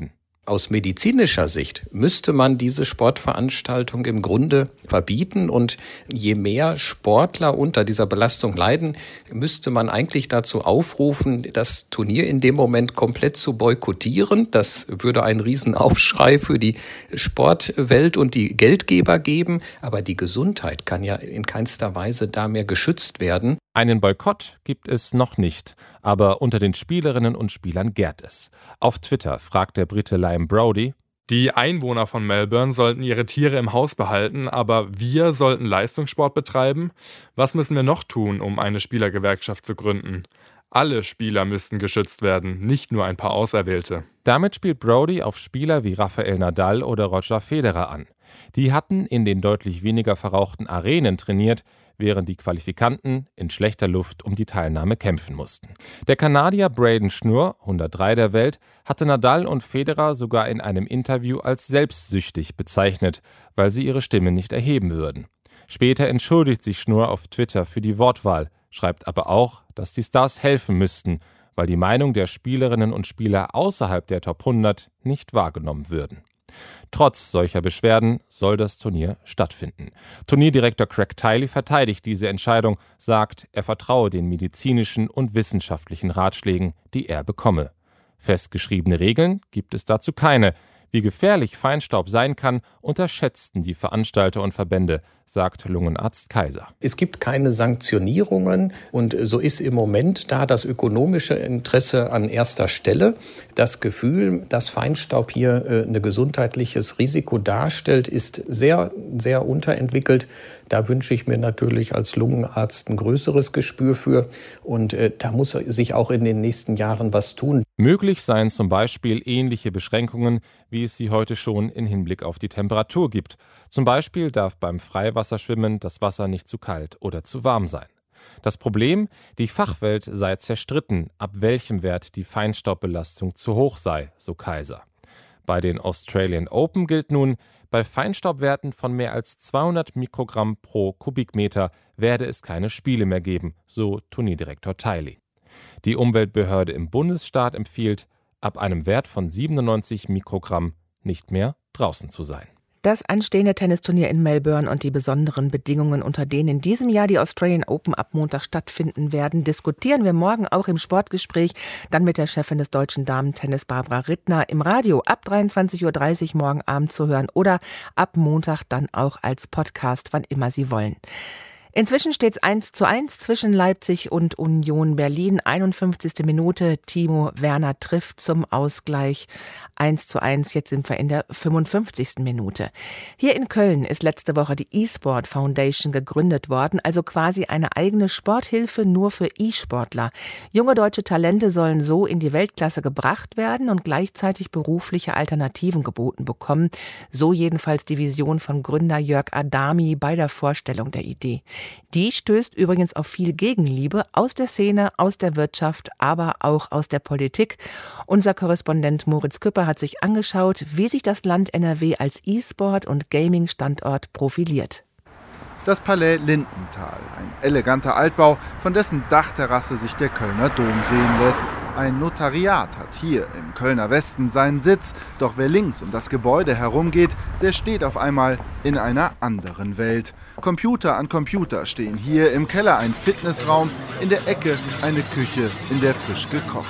Aus medizinischer Sicht müsste man diese Sportveranstaltung im Grunde verbieten und je mehr Sportler unter dieser Belastung leiden, müsste man eigentlich dazu aufrufen, das Turnier in dem Moment komplett zu boykottieren. Das würde einen Riesenaufschrei für die Sportwelt und die Geldgeber geben, aber die Gesundheit kann ja in keinster Weise da mehr geschützt werden. Einen Boykott gibt es noch nicht, aber unter den Spielerinnen und Spielern gärt es. Auf Twitter fragt der Brite Liam Brody: Die Einwohner von Melbourne sollten ihre Tiere im Haus behalten, aber wir sollten Leistungssport betreiben? Was müssen wir noch tun, um eine Spielergewerkschaft zu gründen? Alle Spieler müssten geschützt werden, nicht nur ein paar Auserwählte. Damit spielt Brody auf Spieler wie Rafael Nadal oder Roger Federer an. Die hatten in den deutlich weniger verrauchten Arenen trainiert, während die Qualifikanten in schlechter Luft um die Teilnahme kämpfen mussten. Der Kanadier Braden Schnurr, hundertdrei der Welt, hatte Nadal und Federer sogar in einem Interview als selbstsüchtig bezeichnet, weil sie ihre Stimme nicht erheben würden. Später entschuldigt sich Schnurr auf Twitter für die Wortwahl, schreibt aber auch, dass die Stars helfen müssten, weil die Meinung der Spielerinnen und Spieler außerhalb der Top hundert nicht wahrgenommen würden. Trotz solcher Beschwerden soll das Turnier stattfinden. Turnierdirektor Craig Tiley verteidigt diese Entscheidung, sagt, er vertraue den medizinischen und wissenschaftlichen Ratschlägen, die er bekomme. Festgeschriebene Regeln gibt es dazu keine. Wie gefährlich Feinstaub sein kann, unterschätzten die Veranstalter und Verbände, sagt Lungenarzt Kaiser. Es gibt keine Sanktionierungen und so ist im Moment da das ökonomische Interesse an erster Stelle. Das Gefühl, dass Feinstaub hier äh, ein gesundheitliches Risiko darstellt, ist sehr, sehr unterentwickelt. Da wünsche ich mir natürlich als Lungenarzt ein größeres Gespür für und äh, da muss sich auch in den nächsten Jahren was tun. Möglich seien zum Beispiel ähnliche Beschränkungen, wie es sie heute schon in Hinblick auf die Temperatur gibt. Zum Beispiel darf beim Freiwasserschwimmen das Wasser nicht zu kalt oder zu warm sein. Das Problem: Die Fachwelt sei zerstritten, ab welchem Wert die Feinstaubbelastung zu hoch sei, so Kaiser. Bei den Australian Open gilt nun, bei Feinstaubwerten von mehr als zweihundert Mikrogramm pro Kubikmeter werde es keine Spiele mehr geben, so Turnierdirektor Tiley. Die Umweltbehörde im Bundesstaat empfiehlt, ab einem Wert von siebenundneunzig Mikrogramm nicht mehr draußen zu sein. Das anstehende Tennisturnier in Melbourne und die besonderen Bedingungen, unter denen in diesem Jahr die Australian Open ab Montag stattfinden werden, diskutieren wir morgen auch im Sportgespräch, dann mit der Chefin des deutschen Damentennis Barbara Rittner, im Radio ab dreiundzwanzig Uhr dreißig morgen Abend zu hören oder ab Montag dann auch als Podcast, wann immer Sie wollen. Inzwischen steht es eins zu eins zwischen Leipzig und Union Berlin. einundfünfzigste Minute, Timo Werner trifft zum Ausgleich. eins zu eins, jetzt sind wir in der fünfundfünfzigsten Minute. Hier in Köln ist letzte Woche die eSport Foundation gegründet worden, also quasi eine eigene Sporthilfe nur für E-Sportler. Junge deutsche Talente sollen so in die Weltklasse gebracht werden und gleichzeitig berufliche Alternativen geboten bekommen. So jedenfalls die Vision von Gründer Jörg Adami bei der Vorstellung der Idee. Die stößt übrigens auf viel Gegenliebe aus der Szene, aus der Wirtschaft, aber auch aus der Politik. Unser Korrespondent Moritz Küpper hat sich angeschaut, wie sich das Land N R W als E-Sport- und Gaming-Standort profiliert. Das Palais Lindenthal, ein eleganter Altbau, von dessen Dachterrasse sich der Kölner Dom sehen lässt. Ein Notariat hat hier im Kölner Westen seinen Sitz, doch wer links um das Gebäude herumgeht, der steht auf einmal in einer anderen Welt. Computer an Computer stehen hier, im Keller ein Fitnessraum, in der Ecke eine Küche, in der frisch gekocht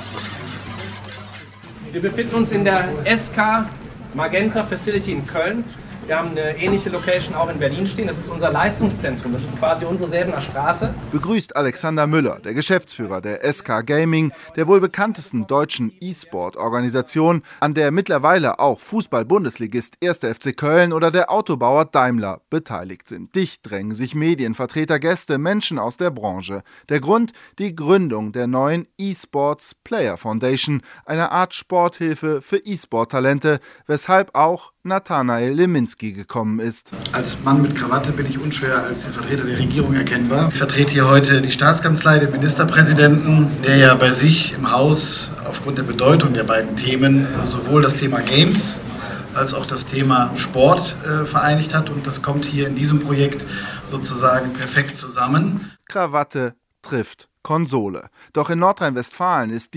wird. Wir befinden uns in der S K Magenta Facility in Köln. Wir haben eine ähnliche Location auch in Berlin stehen. Das ist unser Leistungszentrum. Das ist quasi unsere Säbener Straße. Begrüßt Alexander Müller, der Geschäftsführer der S K Gaming, der wohl bekanntesten deutschen E-Sport-Organisation, an der mittlerweile auch Fußball-Bundesligist erster F C Köln oder der Autobauer Daimler beteiligt sind. Dicht drängen sich Medienvertreter, Gäste, Menschen aus der Branche. Der Grund: die Gründung der neuen eSports Player Foundation, einer Art Sporthilfe für E-Sport-Talente, weshalb auch Nathanael Leminski gekommen ist. Als Mann mit Krawatte bin ich unschwer als der Vertreter der Regierung erkennbar. Ich vertrete hier heute die Staatskanzlei, den Ministerpräsidenten, der ja bei sich im Haus aufgrund der Bedeutung der beiden Themen sowohl das Thema Games als auch das Thema Sport äh, vereinigt hat. Und das kommt hier in diesem Projekt sozusagen perfekt zusammen. Krawatte trifft Konsole. Doch in Nordrhein-Westfalen ist dies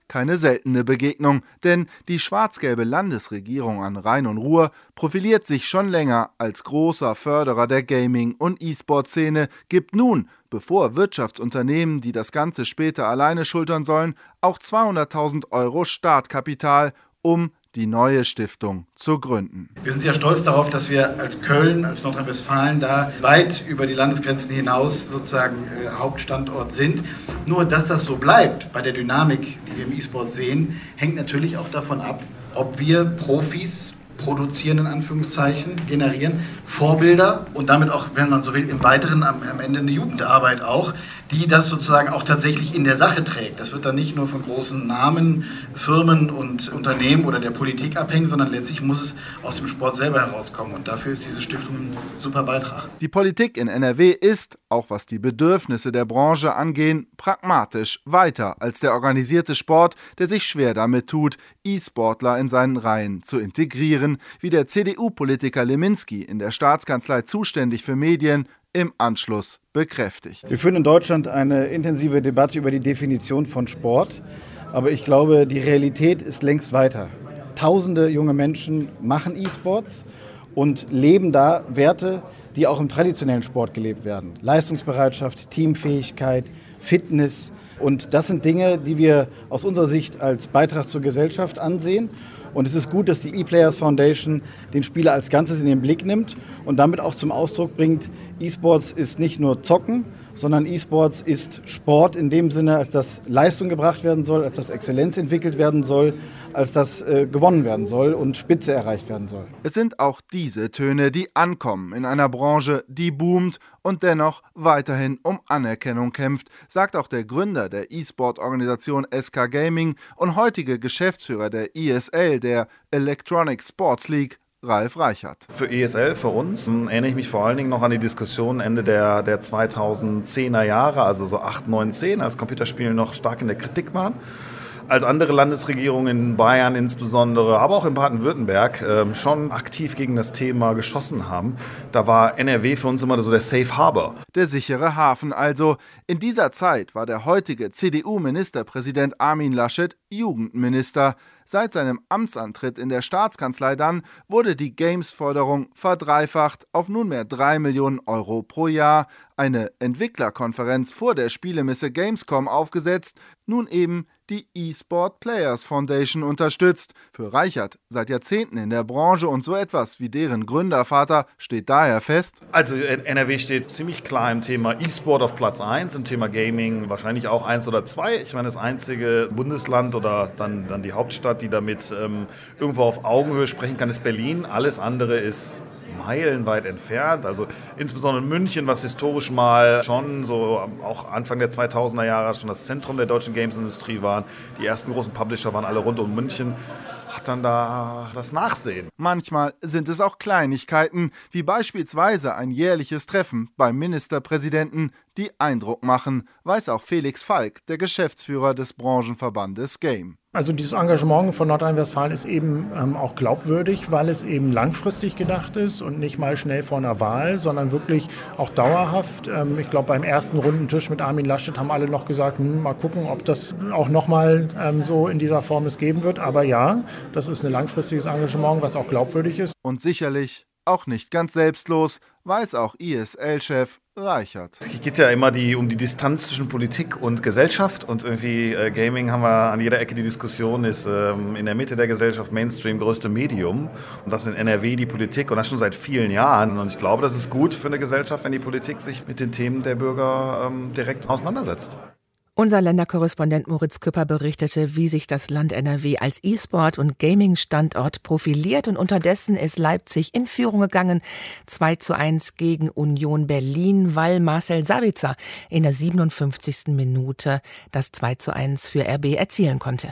keine seltene Begegnung, denn die schwarz-gelbe Landesregierung an Rhein und Ruhr profiliert sich schon länger als großer Förderer der Gaming- und E-Sport-Szene, gibt nun, bevor Wirtschaftsunternehmen, die das Ganze später alleine schultern sollen, auch zweihunderttausend Euro Startkapital, um die neue Stiftung zu gründen. Wir sind ja stolz darauf, dass wir als Köln, als Nordrhein-Westfalen da weit über die Landesgrenzen hinaus sozusagen äh, Hauptstandort sind. Nur, dass das so bleibt bei der Dynamik, die wir im E-Sport sehen, hängt natürlich auch davon ab, ob wir Profis produzieren, in Anführungszeichen, generieren, Vorbilder und damit auch, wenn man so will, im Weiteren am, am Ende eine Jugendarbeit auch, die das sozusagen auch tatsächlich in der Sache trägt. Das wird dann nicht nur von großen Namen, Firmen und Unternehmen oder der Politik abhängen, sondern letztlich muss es aus dem Sport selber herauskommen. Und dafür ist diese Stiftung ein super Beitrag. Die Politik in N R W ist, auch was die Bedürfnisse der Branche angehen, pragmatisch weiter als der organisierte Sport, der sich schwer damit tut, E-Sportler in seinen Reihen zu integrieren, wie der C D U-Politiker Leminski, in der Staatskanzlei zuständig für Medien, im Anschluss bekräftigt. Wir führen in Deutschland eine intensive Debatte über die Definition von Sport, aber ich glaube, die Realität ist längst weiter. Tausende junge Menschen machen E-Sports und leben da Werte, die auch im traditionellen Sport gelebt werden. Leistungsbereitschaft, Teamfähigkeit, Fitness. Und das sind Dinge, die wir aus unserer Sicht als Beitrag zur Gesellschaft ansehen. Und es ist gut, dass die ePlayers Foundation den Spieler als Ganzes in den Blick nimmt und damit auch zum Ausdruck bringt, E-Sports ist nicht nur Zocken, sondern E-Sports ist Sport in dem Sinne, als dass Leistung gebracht werden soll, als dass Exzellenz entwickelt werden soll, als dass äh, gewonnen werden soll und Spitze erreicht werden soll. Es sind auch diese Töne, die ankommen in einer Branche, die boomt und dennoch weiterhin um Anerkennung kämpft, sagt auch der Gründer der E-Sport-Organisation S K Gaming und heutige Geschäftsführer der E S L, der Electronic Sports League, Ralf Reichert. Für E S L, für uns, erinnere ich mich vor allen Dingen noch an die Diskussion Ende der, der zweitausendzehner Jahre, also so acht, neun, zehn, als Computerspiele noch stark in der Kritik waren. Als andere Landesregierungen in Bayern insbesondere, aber auch in Baden-Württemberg äh, schon aktiv gegen das Thema geschossen haben, da war N R W für uns immer so der Safe Harbor. Der sichere Hafen also. In dieser Zeit war der heutige C D U-Ministerpräsident Armin Laschet Jugendminister. Seit seinem Amtsantritt in der Staatskanzlei dann wurde die Games-Förderung verdreifacht auf nunmehr drei Millionen Euro pro Jahr. Eine Entwicklerkonferenz vor der Spielemesse Gamescom aufgesetzt, nun eben die eSport Players Foundation unterstützt. Für Reichert seit Jahrzehnten in der Branche und so etwas wie deren Gründervater steht daher fest. Also N R W steht ziemlich klar im Thema E-Sport auf Platz eins, im Thema Gaming wahrscheinlich auch eins oder zwei. Ich meine, das einzige Bundesland oder dann, dann die Hauptstadt, die damit ähm, irgendwo auf Augenhöhe sprechen kann, ist Berlin. Alles andere ist meilenweit entfernt, also insbesondere München, was historisch mal schon so auch Anfang der zweitausender Jahre schon das Zentrum der deutschen Games-Industrie waren. Die ersten großen Publisher waren alle rund um München. Hat dann da das Nachsehen. Manchmal sind es auch Kleinigkeiten, wie beispielsweise ein jährliches Treffen beim Ministerpräsidenten, die Eindruck machen, weiß auch Felix Falk, der Geschäftsführer des Branchenverbandes Game. Also dieses Engagement von Nordrhein-Westfalen ist eben ähm, auch glaubwürdig, weil es eben langfristig gedacht ist und nicht mal schnell vor einer Wahl, sondern wirklich auch dauerhaft. Ähm, ich glaube, beim ersten runden Tisch mit Armin Laschet haben alle noch gesagt, hm, mal gucken, ob das auch nochmal ähm, so in dieser Form es geben wird. Aber ja, das ist ein langfristiges Engagement, was auch glaubwürdig ist. Und sicherlich auch nicht ganz selbstlos, weiß auch I S L-Chef Reichert. Es geht ja immer die, um die Distanz zwischen Politik und Gesellschaft und irgendwie äh, Gaming haben wir an jeder Ecke die Diskussion, ist ähm, in der Mitte der Gesellschaft Mainstream größte Medium und das in N R W die Politik und das schon seit vielen Jahren und ich glaube, das ist gut für eine Gesellschaft, wenn die Politik sich mit den Themen der Bürger ähm, direkt auseinandersetzt. Unser Länderkorrespondent Moritz Küpper berichtete, wie sich das Land N R W als E-Sport- und Gaming-Standort profiliert. Und unterdessen ist Leipzig in Führung gegangen. zwei zu eins gegen Union Berlin, weil Marcel Sabitzer in der siebenundfünfzigsten Minute das zwei zu eins für R B erzielen konnte.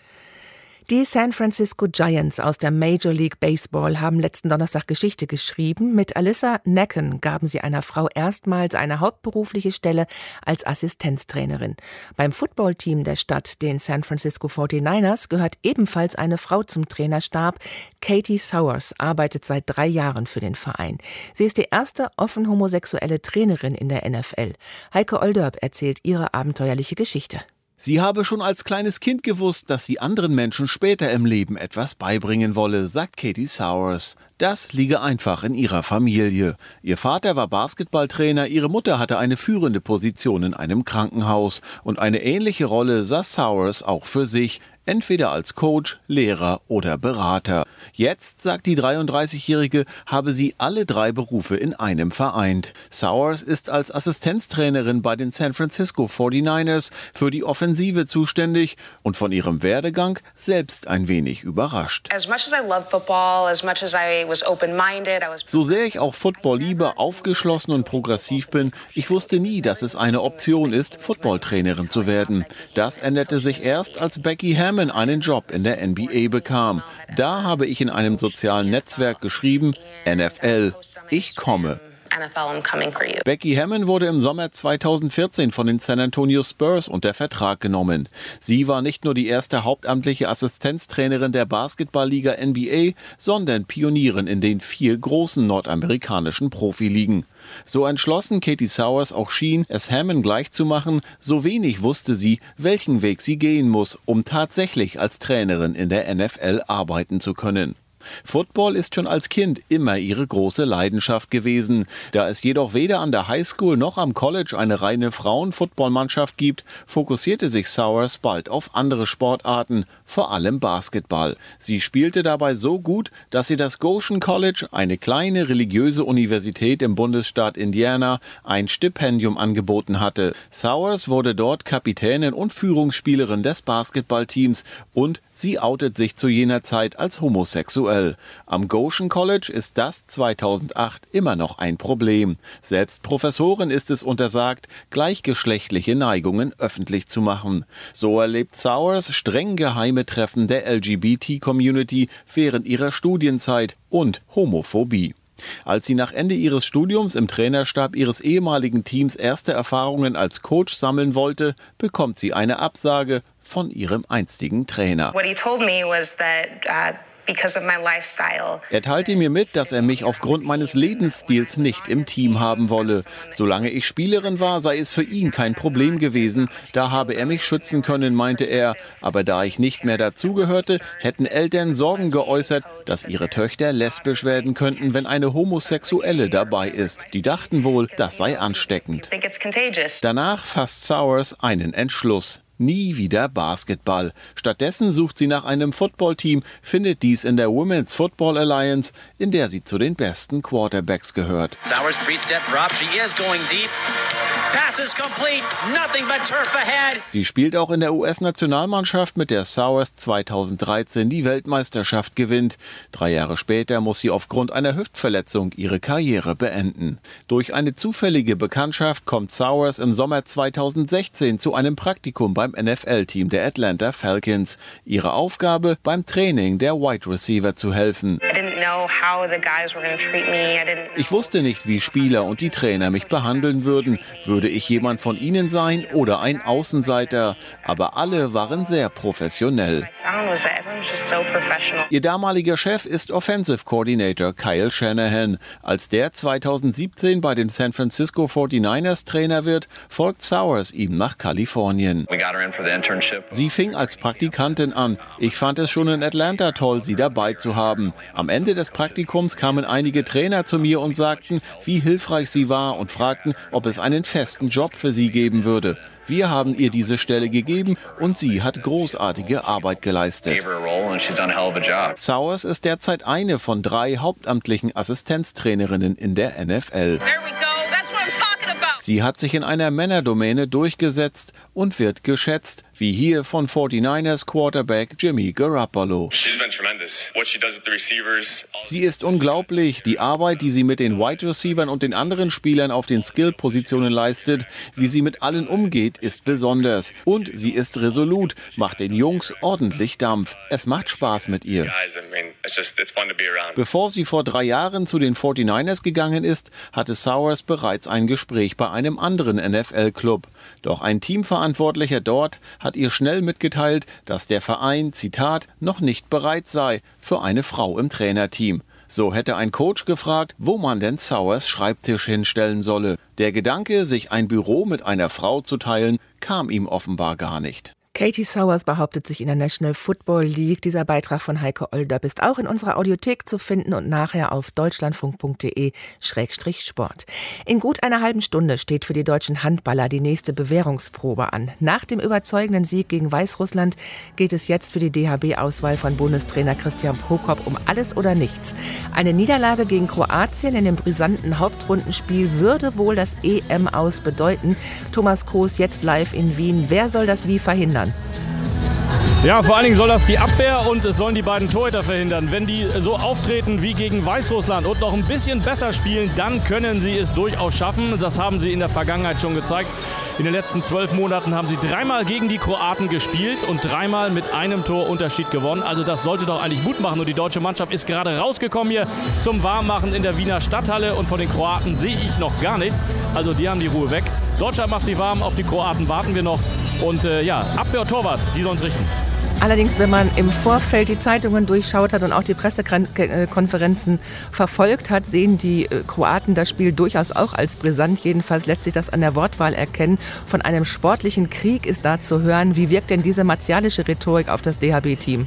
Die San Francisco Giants aus der Major League Baseball haben letzten Donnerstag Geschichte geschrieben. Mit Alyssa Nacken gaben sie einer Frau erstmals eine hauptberufliche Stelle als Assistenztrainerin. Beim Footballteam der Stadt, den San Francisco forty-niners, gehört ebenfalls eine Frau zum Trainerstab. Katie Sowers arbeitet seit drei Jahren für den Verein. Sie ist die erste offen homosexuelle Trainerin in der N F L. Heike Olderb erzählt ihre abenteuerliche Geschichte. Sie habe schon als kleines Kind gewusst, dass sie anderen Menschen später im Leben etwas beibringen wolle, sagt Katie Sowers. Das liege einfach in ihrer Familie. Ihr Vater war Basketballtrainer, ihre Mutter hatte eine führende Position in einem Krankenhaus. Und eine ähnliche Rolle sah Sowers auch für sich, entweder als Coach, Lehrer oder Berater. Jetzt, sagt die dreiunddreißigjährige, habe sie alle drei Berufe in einem vereint. Sowers ist als Assistenztrainerin bei den San Francisco forty-niners für die Offensive zuständig und von ihrem Werdegang selbst ein wenig überrascht. So sehr ich auch Football liebe, aufgeschlossen und progressiv bin, ich wusste nie, dass es eine Option ist, Footballtrainerin zu werden. Das änderte sich erst, als Becky Hammon einen Job in der N B A bekam. Da habe ich in einem sozialen Netzwerk geschrieben, N F L, ich komme. Becky Hammon wurde im Sommer zweitausendvierzehn von den San Antonio Spurs unter Vertrag genommen. Sie war nicht nur die erste hauptamtliche Assistenztrainerin der Basketballliga N B A, sondern Pionierin in den vier großen nordamerikanischen Profiligen. So entschlossen Katie Sowers auch schien, es Hammon gleichzumachen, so wenig wusste sie, welchen Weg sie gehen muss, um tatsächlich als Trainerin in der N F L arbeiten zu können. Football ist schon als Kind immer ihre große Leidenschaft gewesen. Da es jedoch weder an der Highschool noch am College eine reine Frauen-Footballmannschaft gibt, fokussierte sich Sowers bald auf andere Sportarten, vor allem Basketball. Sie spielte dabei so gut, dass sie das Goshen College, eine kleine religiöse Universität im Bundesstaat Indiana, ein Stipendium angeboten hatte. Sowers wurde dort Kapitänin und Führungsspielerin des Basketballteams und sie outet sich zu jener Zeit als homosexuell. Am Goshen College ist das zweitausendacht immer noch ein Problem. Selbst Professoren ist es untersagt, gleichgeschlechtliche Neigungen öffentlich zu machen. So erlebt Sowers streng geheime Treffen der L G B T-Community während ihrer Studienzeit und Homophobie. Als sie nach Ende ihres Studiums im Trainerstab ihres ehemaligen Teams erste Erfahrungen als Coach sammeln wollte, bekommt sie eine Absage von ihrem einstigen Trainer. What he told me was that, uh Er teilte mir mit, dass er mich aufgrund meines Lebensstils nicht im Team haben wolle. Solange ich Spielerin war, sei es für ihn kein Problem gewesen. Da habe er mich schützen können, meinte er. Aber da ich nicht mehr dazugehörte, hätten Eltern Sorgen geäußert, dass ihre Töchter lesbisch werden könnten, wenn eine Homosexuelle dabei ist. Die dachten wohl, das sei ansteckend. Danach fasst Sowers einen Entschluss. Nie wieder Basketball. Stattdessen sucht sie nach einem Footballteam, findet dies in der Women's Football Alliance, in der sie zu den besten Quarterbacks gehört. Sowers three-step drop. She is going deep. Pass is complete. Nothing but turf ahead. Sie spielt auch in der U S-Nationalmannschaft, mit der Sowers zweitausenddreizehn die Weltmeisterschaft gewinnt. Drei Jahre später muss sie aufgrund einer Hüftverletzung ihre Karriere beenden. Durch eine zufällige Bekanntschaft kommt Sowers im Sommer zweitausendsechzehn zu einem Praktikum beim N F L-Team der Atlanta Falcons. Ihre Aufgabe, beim Training der Wide Receiver zu helfen. Ich wusste nicht, wie Spieler und die Trainer mich behandeln würden. Würde ich jemand von ihnen sein oder ein Außenseiter? Aber alle waren sehr professionell. Ihr damaliger Chef ist Offensive Coordinator Kyle Shanahan. Als der zweitausendsiebzehn bei den San Francisco forty-niners Trainer wird, folgt Sowers ihm nach Kalifornien. Sie fing als Praktikantin an. Ich fand es schon in Atlanta toll, sie dabei zu haben. Am Ende des Praktikums kamen einige Trainer zu mir und sagten, wie hilfreich sie war und fragten, ob es einen festen Job für sie geben würde. Wir haben ihr diese Stelle gegeben und sie hat großartige Arbeit geleistet. Sowers ist derzeit eine von drei hauptamtlichen Assistenztrainerinnen in der N F L. Sie hat sich in einer Männerdomäne durchgesetzt und wird geschätzt, wie hier von forty-niners Quarterback Jimmy Garoppolo. Sie ist unglaublich, die Arbeit, die sie mit den Wide Receivern und den anderen Spielern auf den Skill-Positionen leistet, wie sie mit allen umgeht, ist besonders. Und sie ist resolut, macht den Jungs ordentlich Dampf. Es macht Spaß mit ihr. Bevor sie vor drei Jahren zu den forty-niners gegangen ist, hatte Sowers bereits ein Gespräch bei einem anderen N F L-Club. Doch ein Teamverantwortlicher dort hat ihr schnell mitgeteilt, dass der Verein, Zitat, noch nicht bereit sei für eine Frau im Trainerteam. So hätte ein Coach gefragt, wo man denn Sauers Schreibtisch hinstellen solle. Der Gedanke, sich ein Büro mit einer Frau zu teilen, kam ihm offenbar gar nicht. Katie Sowers behauptet sich in der National Football League. Dieser Beitrag von Heike Olderb ist auch in unserer Audiothek zu finden und nachher auf deutschlandfunk punkt de Schrägstrich Sport. In gut einer halben Stunde steht für die deutschen Handballer die nächste Bewährungsprobe an. Nach dem überzeugenden Sieg gegen Weißrussland geht es jetzt für die D H B-Auswahl von Bundestrainer Christian Prokop um alles oder nichts. Eine Niederlage gegen Kroatien in dem brisanten Hauptrundenspiel würde wohl das E M-Aus bedeuten. Thomas Kroos jetzt live in Wien. Wer soll das wie verhindern? Ja, vor allen Dingen soll das die Abwehr und es sollen die beiden Torhüter verhindern. Wenn die so auftreten wie gegen Weißrussland und noch ein bisschen besser spielen, dann können sie es durchaus schaffen. Das haben sie in der Vergangenheit schon gezeigt. In den letzten zwölf Monaten haben sie dreimal gegen die Kroaten gespielt und dreimal mit einem Torunterschied gewonnen. Also das sollte doch eigentlich Mut machen. Und die deutsche Mannschaft ist gerade rausgekommen hier zum Warmmachen in der Wiener Stadthalle. Und von den Kroaten sehe ich noch gar nichts. Also die haben die Ruhe weg. Deutschland macht sich warm, auf die Kroaten warten wir noch. Und äh, ja, Abwehr und Torwart, die sollen es richten. Allerdings, wenn man im Vorfeld die Zeitungen durchschaut hat und auch die Pressekonferenzen verfolgt hat, sehen die Kroaten das Spiel durchaus auch als brisant. Jedenfalls lässt sich das an der Wortwahl erkennen. Von einem sportlichen Krieg ist da zu hören. Wie wirkt denn diese martialische Rhetorik auf das D H B-Team?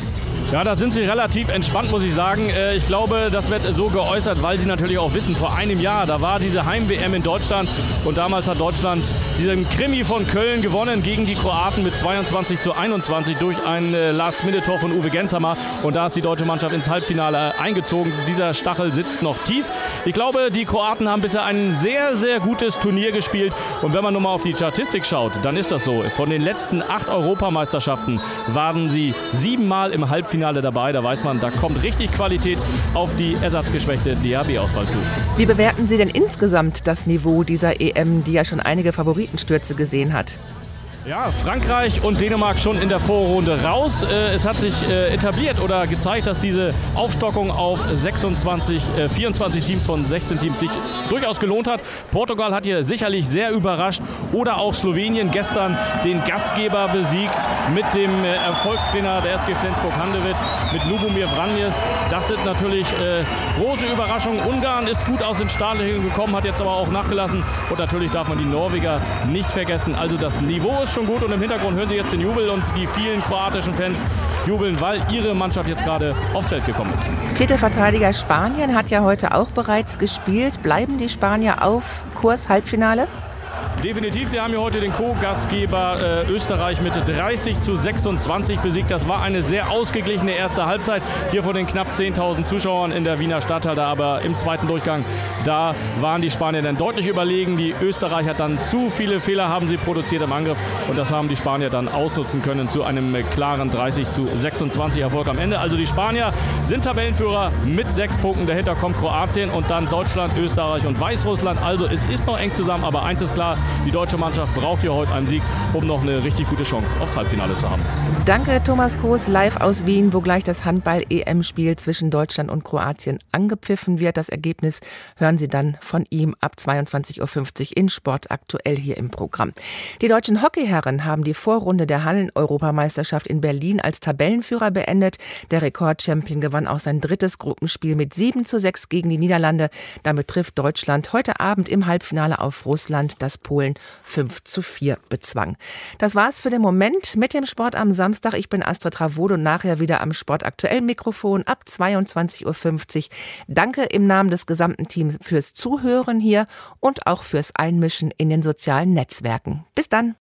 Ja, da sind sie relativ entspannt, muss ich sagen. Ich glaube, das wird so geäußert, weil sie natürlich auch wissen, vor einem Jahr, da war diese Heim-W M in Deutschland und damals hat Deutschland diesen Krimi von Köln gewonnen gegen die Kroaten mit zweiundzwanzig zu einundzwanzig durch ein Last-Minute-Tor von Uwe Gensheimer und da ist die deutsche Mannschaft ins Halbfinale eingezogen. Dieser Stachel sitzt noch tief. Ich glaube, die Kroaten haben bisher ein sehr, sehr gutes Turnier gespielt und wenn man nur mal auf die Statistik schaut, dann ist das so. Von den letzten acht Europameisterschaften waren sie siebenmal im Halbfinale dabei. Da weiß man, da kommt richtig Qualität auf die ersatzgeschwächte D H B-Auswahl zu. Wie bewerten Sie denn insgesamt das Niveau dieser E M, die ja schon einige Favoritenstürze gesehen hat? Ja, Frankreich und Dänemark schon in der Vorrunde raus. Es hat sich etabliert oder gezeigt, dass diese Aufstockung auf sechsundzwanzig, vierundzwanzig Teams von sechzehn Teams sich durchaus gelohnt hat. Portugal hat hier sicherlich sehr überrascht. Oder auch Slowenien gestern den Gastgeber besiegt mit dem Erfolgstrainer der S G Flensburg-Handewitt, mit Lubomir Vranjes. Das sind natürlich äh, große Überraschungen. Ungarn ist gut aus den Startlöchern gekommen, hat jetzt aber auch nachgelassen. Und natürlich darf man die Norweger nicht vergessen. Also das Niveau ist schon gut und im Hintergrund hören Sie jetzt den Jubel und die vielen kroatischen Fans jubeln, weil ihre Mannschaft jetzt gerade aufs Feld gekommen ist. Titelverteidiger Spanien hat ja heute auch bereits gespielt. Bleiben die Spanier auf Kurs Halbfinale? Definitiv, sie haben hier heute den Co-Gastgeber äh, Österreich mit dreißig zu sechsundzwanzig besiegt. Das war eine sehr ausgeglichene erste Halbzeit hier vor den knapp zehntausend Zuschauern in der Wiener Stadthalle. Aber im zweiten Durchgang, da waren die Spanier dann deutlich überlegen. Die Österreicher dann zu viele Fehler haben sie produziert im Angriff und das haben die Spanier dann ausnutzen können zu einem klaren dreißig zu sechsundzwanzig Erfolg am Ende. Also die Spanier sind Tabellenführer mit sechs Punkten. Dahinter kommt Kroatien und dann Deutschland, Österreich und Weißrussland. Also es ist noch eng zusammen, aber eins ist klar, die deutsche Mannschaft braucht hier heute einen Sieg, um noch eine richtig gute Chance aufs Halbfinale zu haben. Danke, Thomas Kroos, live aus Wien, wo gleich das Handball-E M-Spiel zwischen Deutschland und Kroatien angepfiffen wird. Das Ergebnis hören Sie dann von ihm ab zweiundzwanzig Uhr fünfzig in Sport aktuell hier im Programm. Die deutschen Hockeyherren haben die Vorrunde der Hallen-Europameisterschaft in Berlin als Tabellenführer beendet. Der Rekordchampion gewann auch sein drittes Gruppenspiel mit sieben zu sechs gegen die Niederlande. Damit trifft Deutschland heute Abend im Halbfinale auf Russland, das Polen fünf zu vier bezwang. Das war's für den Moment mit dem Sport am Samstag. Ich bin Astrid Ravode und nachher wieder am Sportaktuell Mikrofon ab zweiundzwanzig Uhr fünfzig. Danke im Namen des gesamten Teams fürs Zuhören hier und auch fürs Einmischen in den sozialen Netzwerken. Bis dann!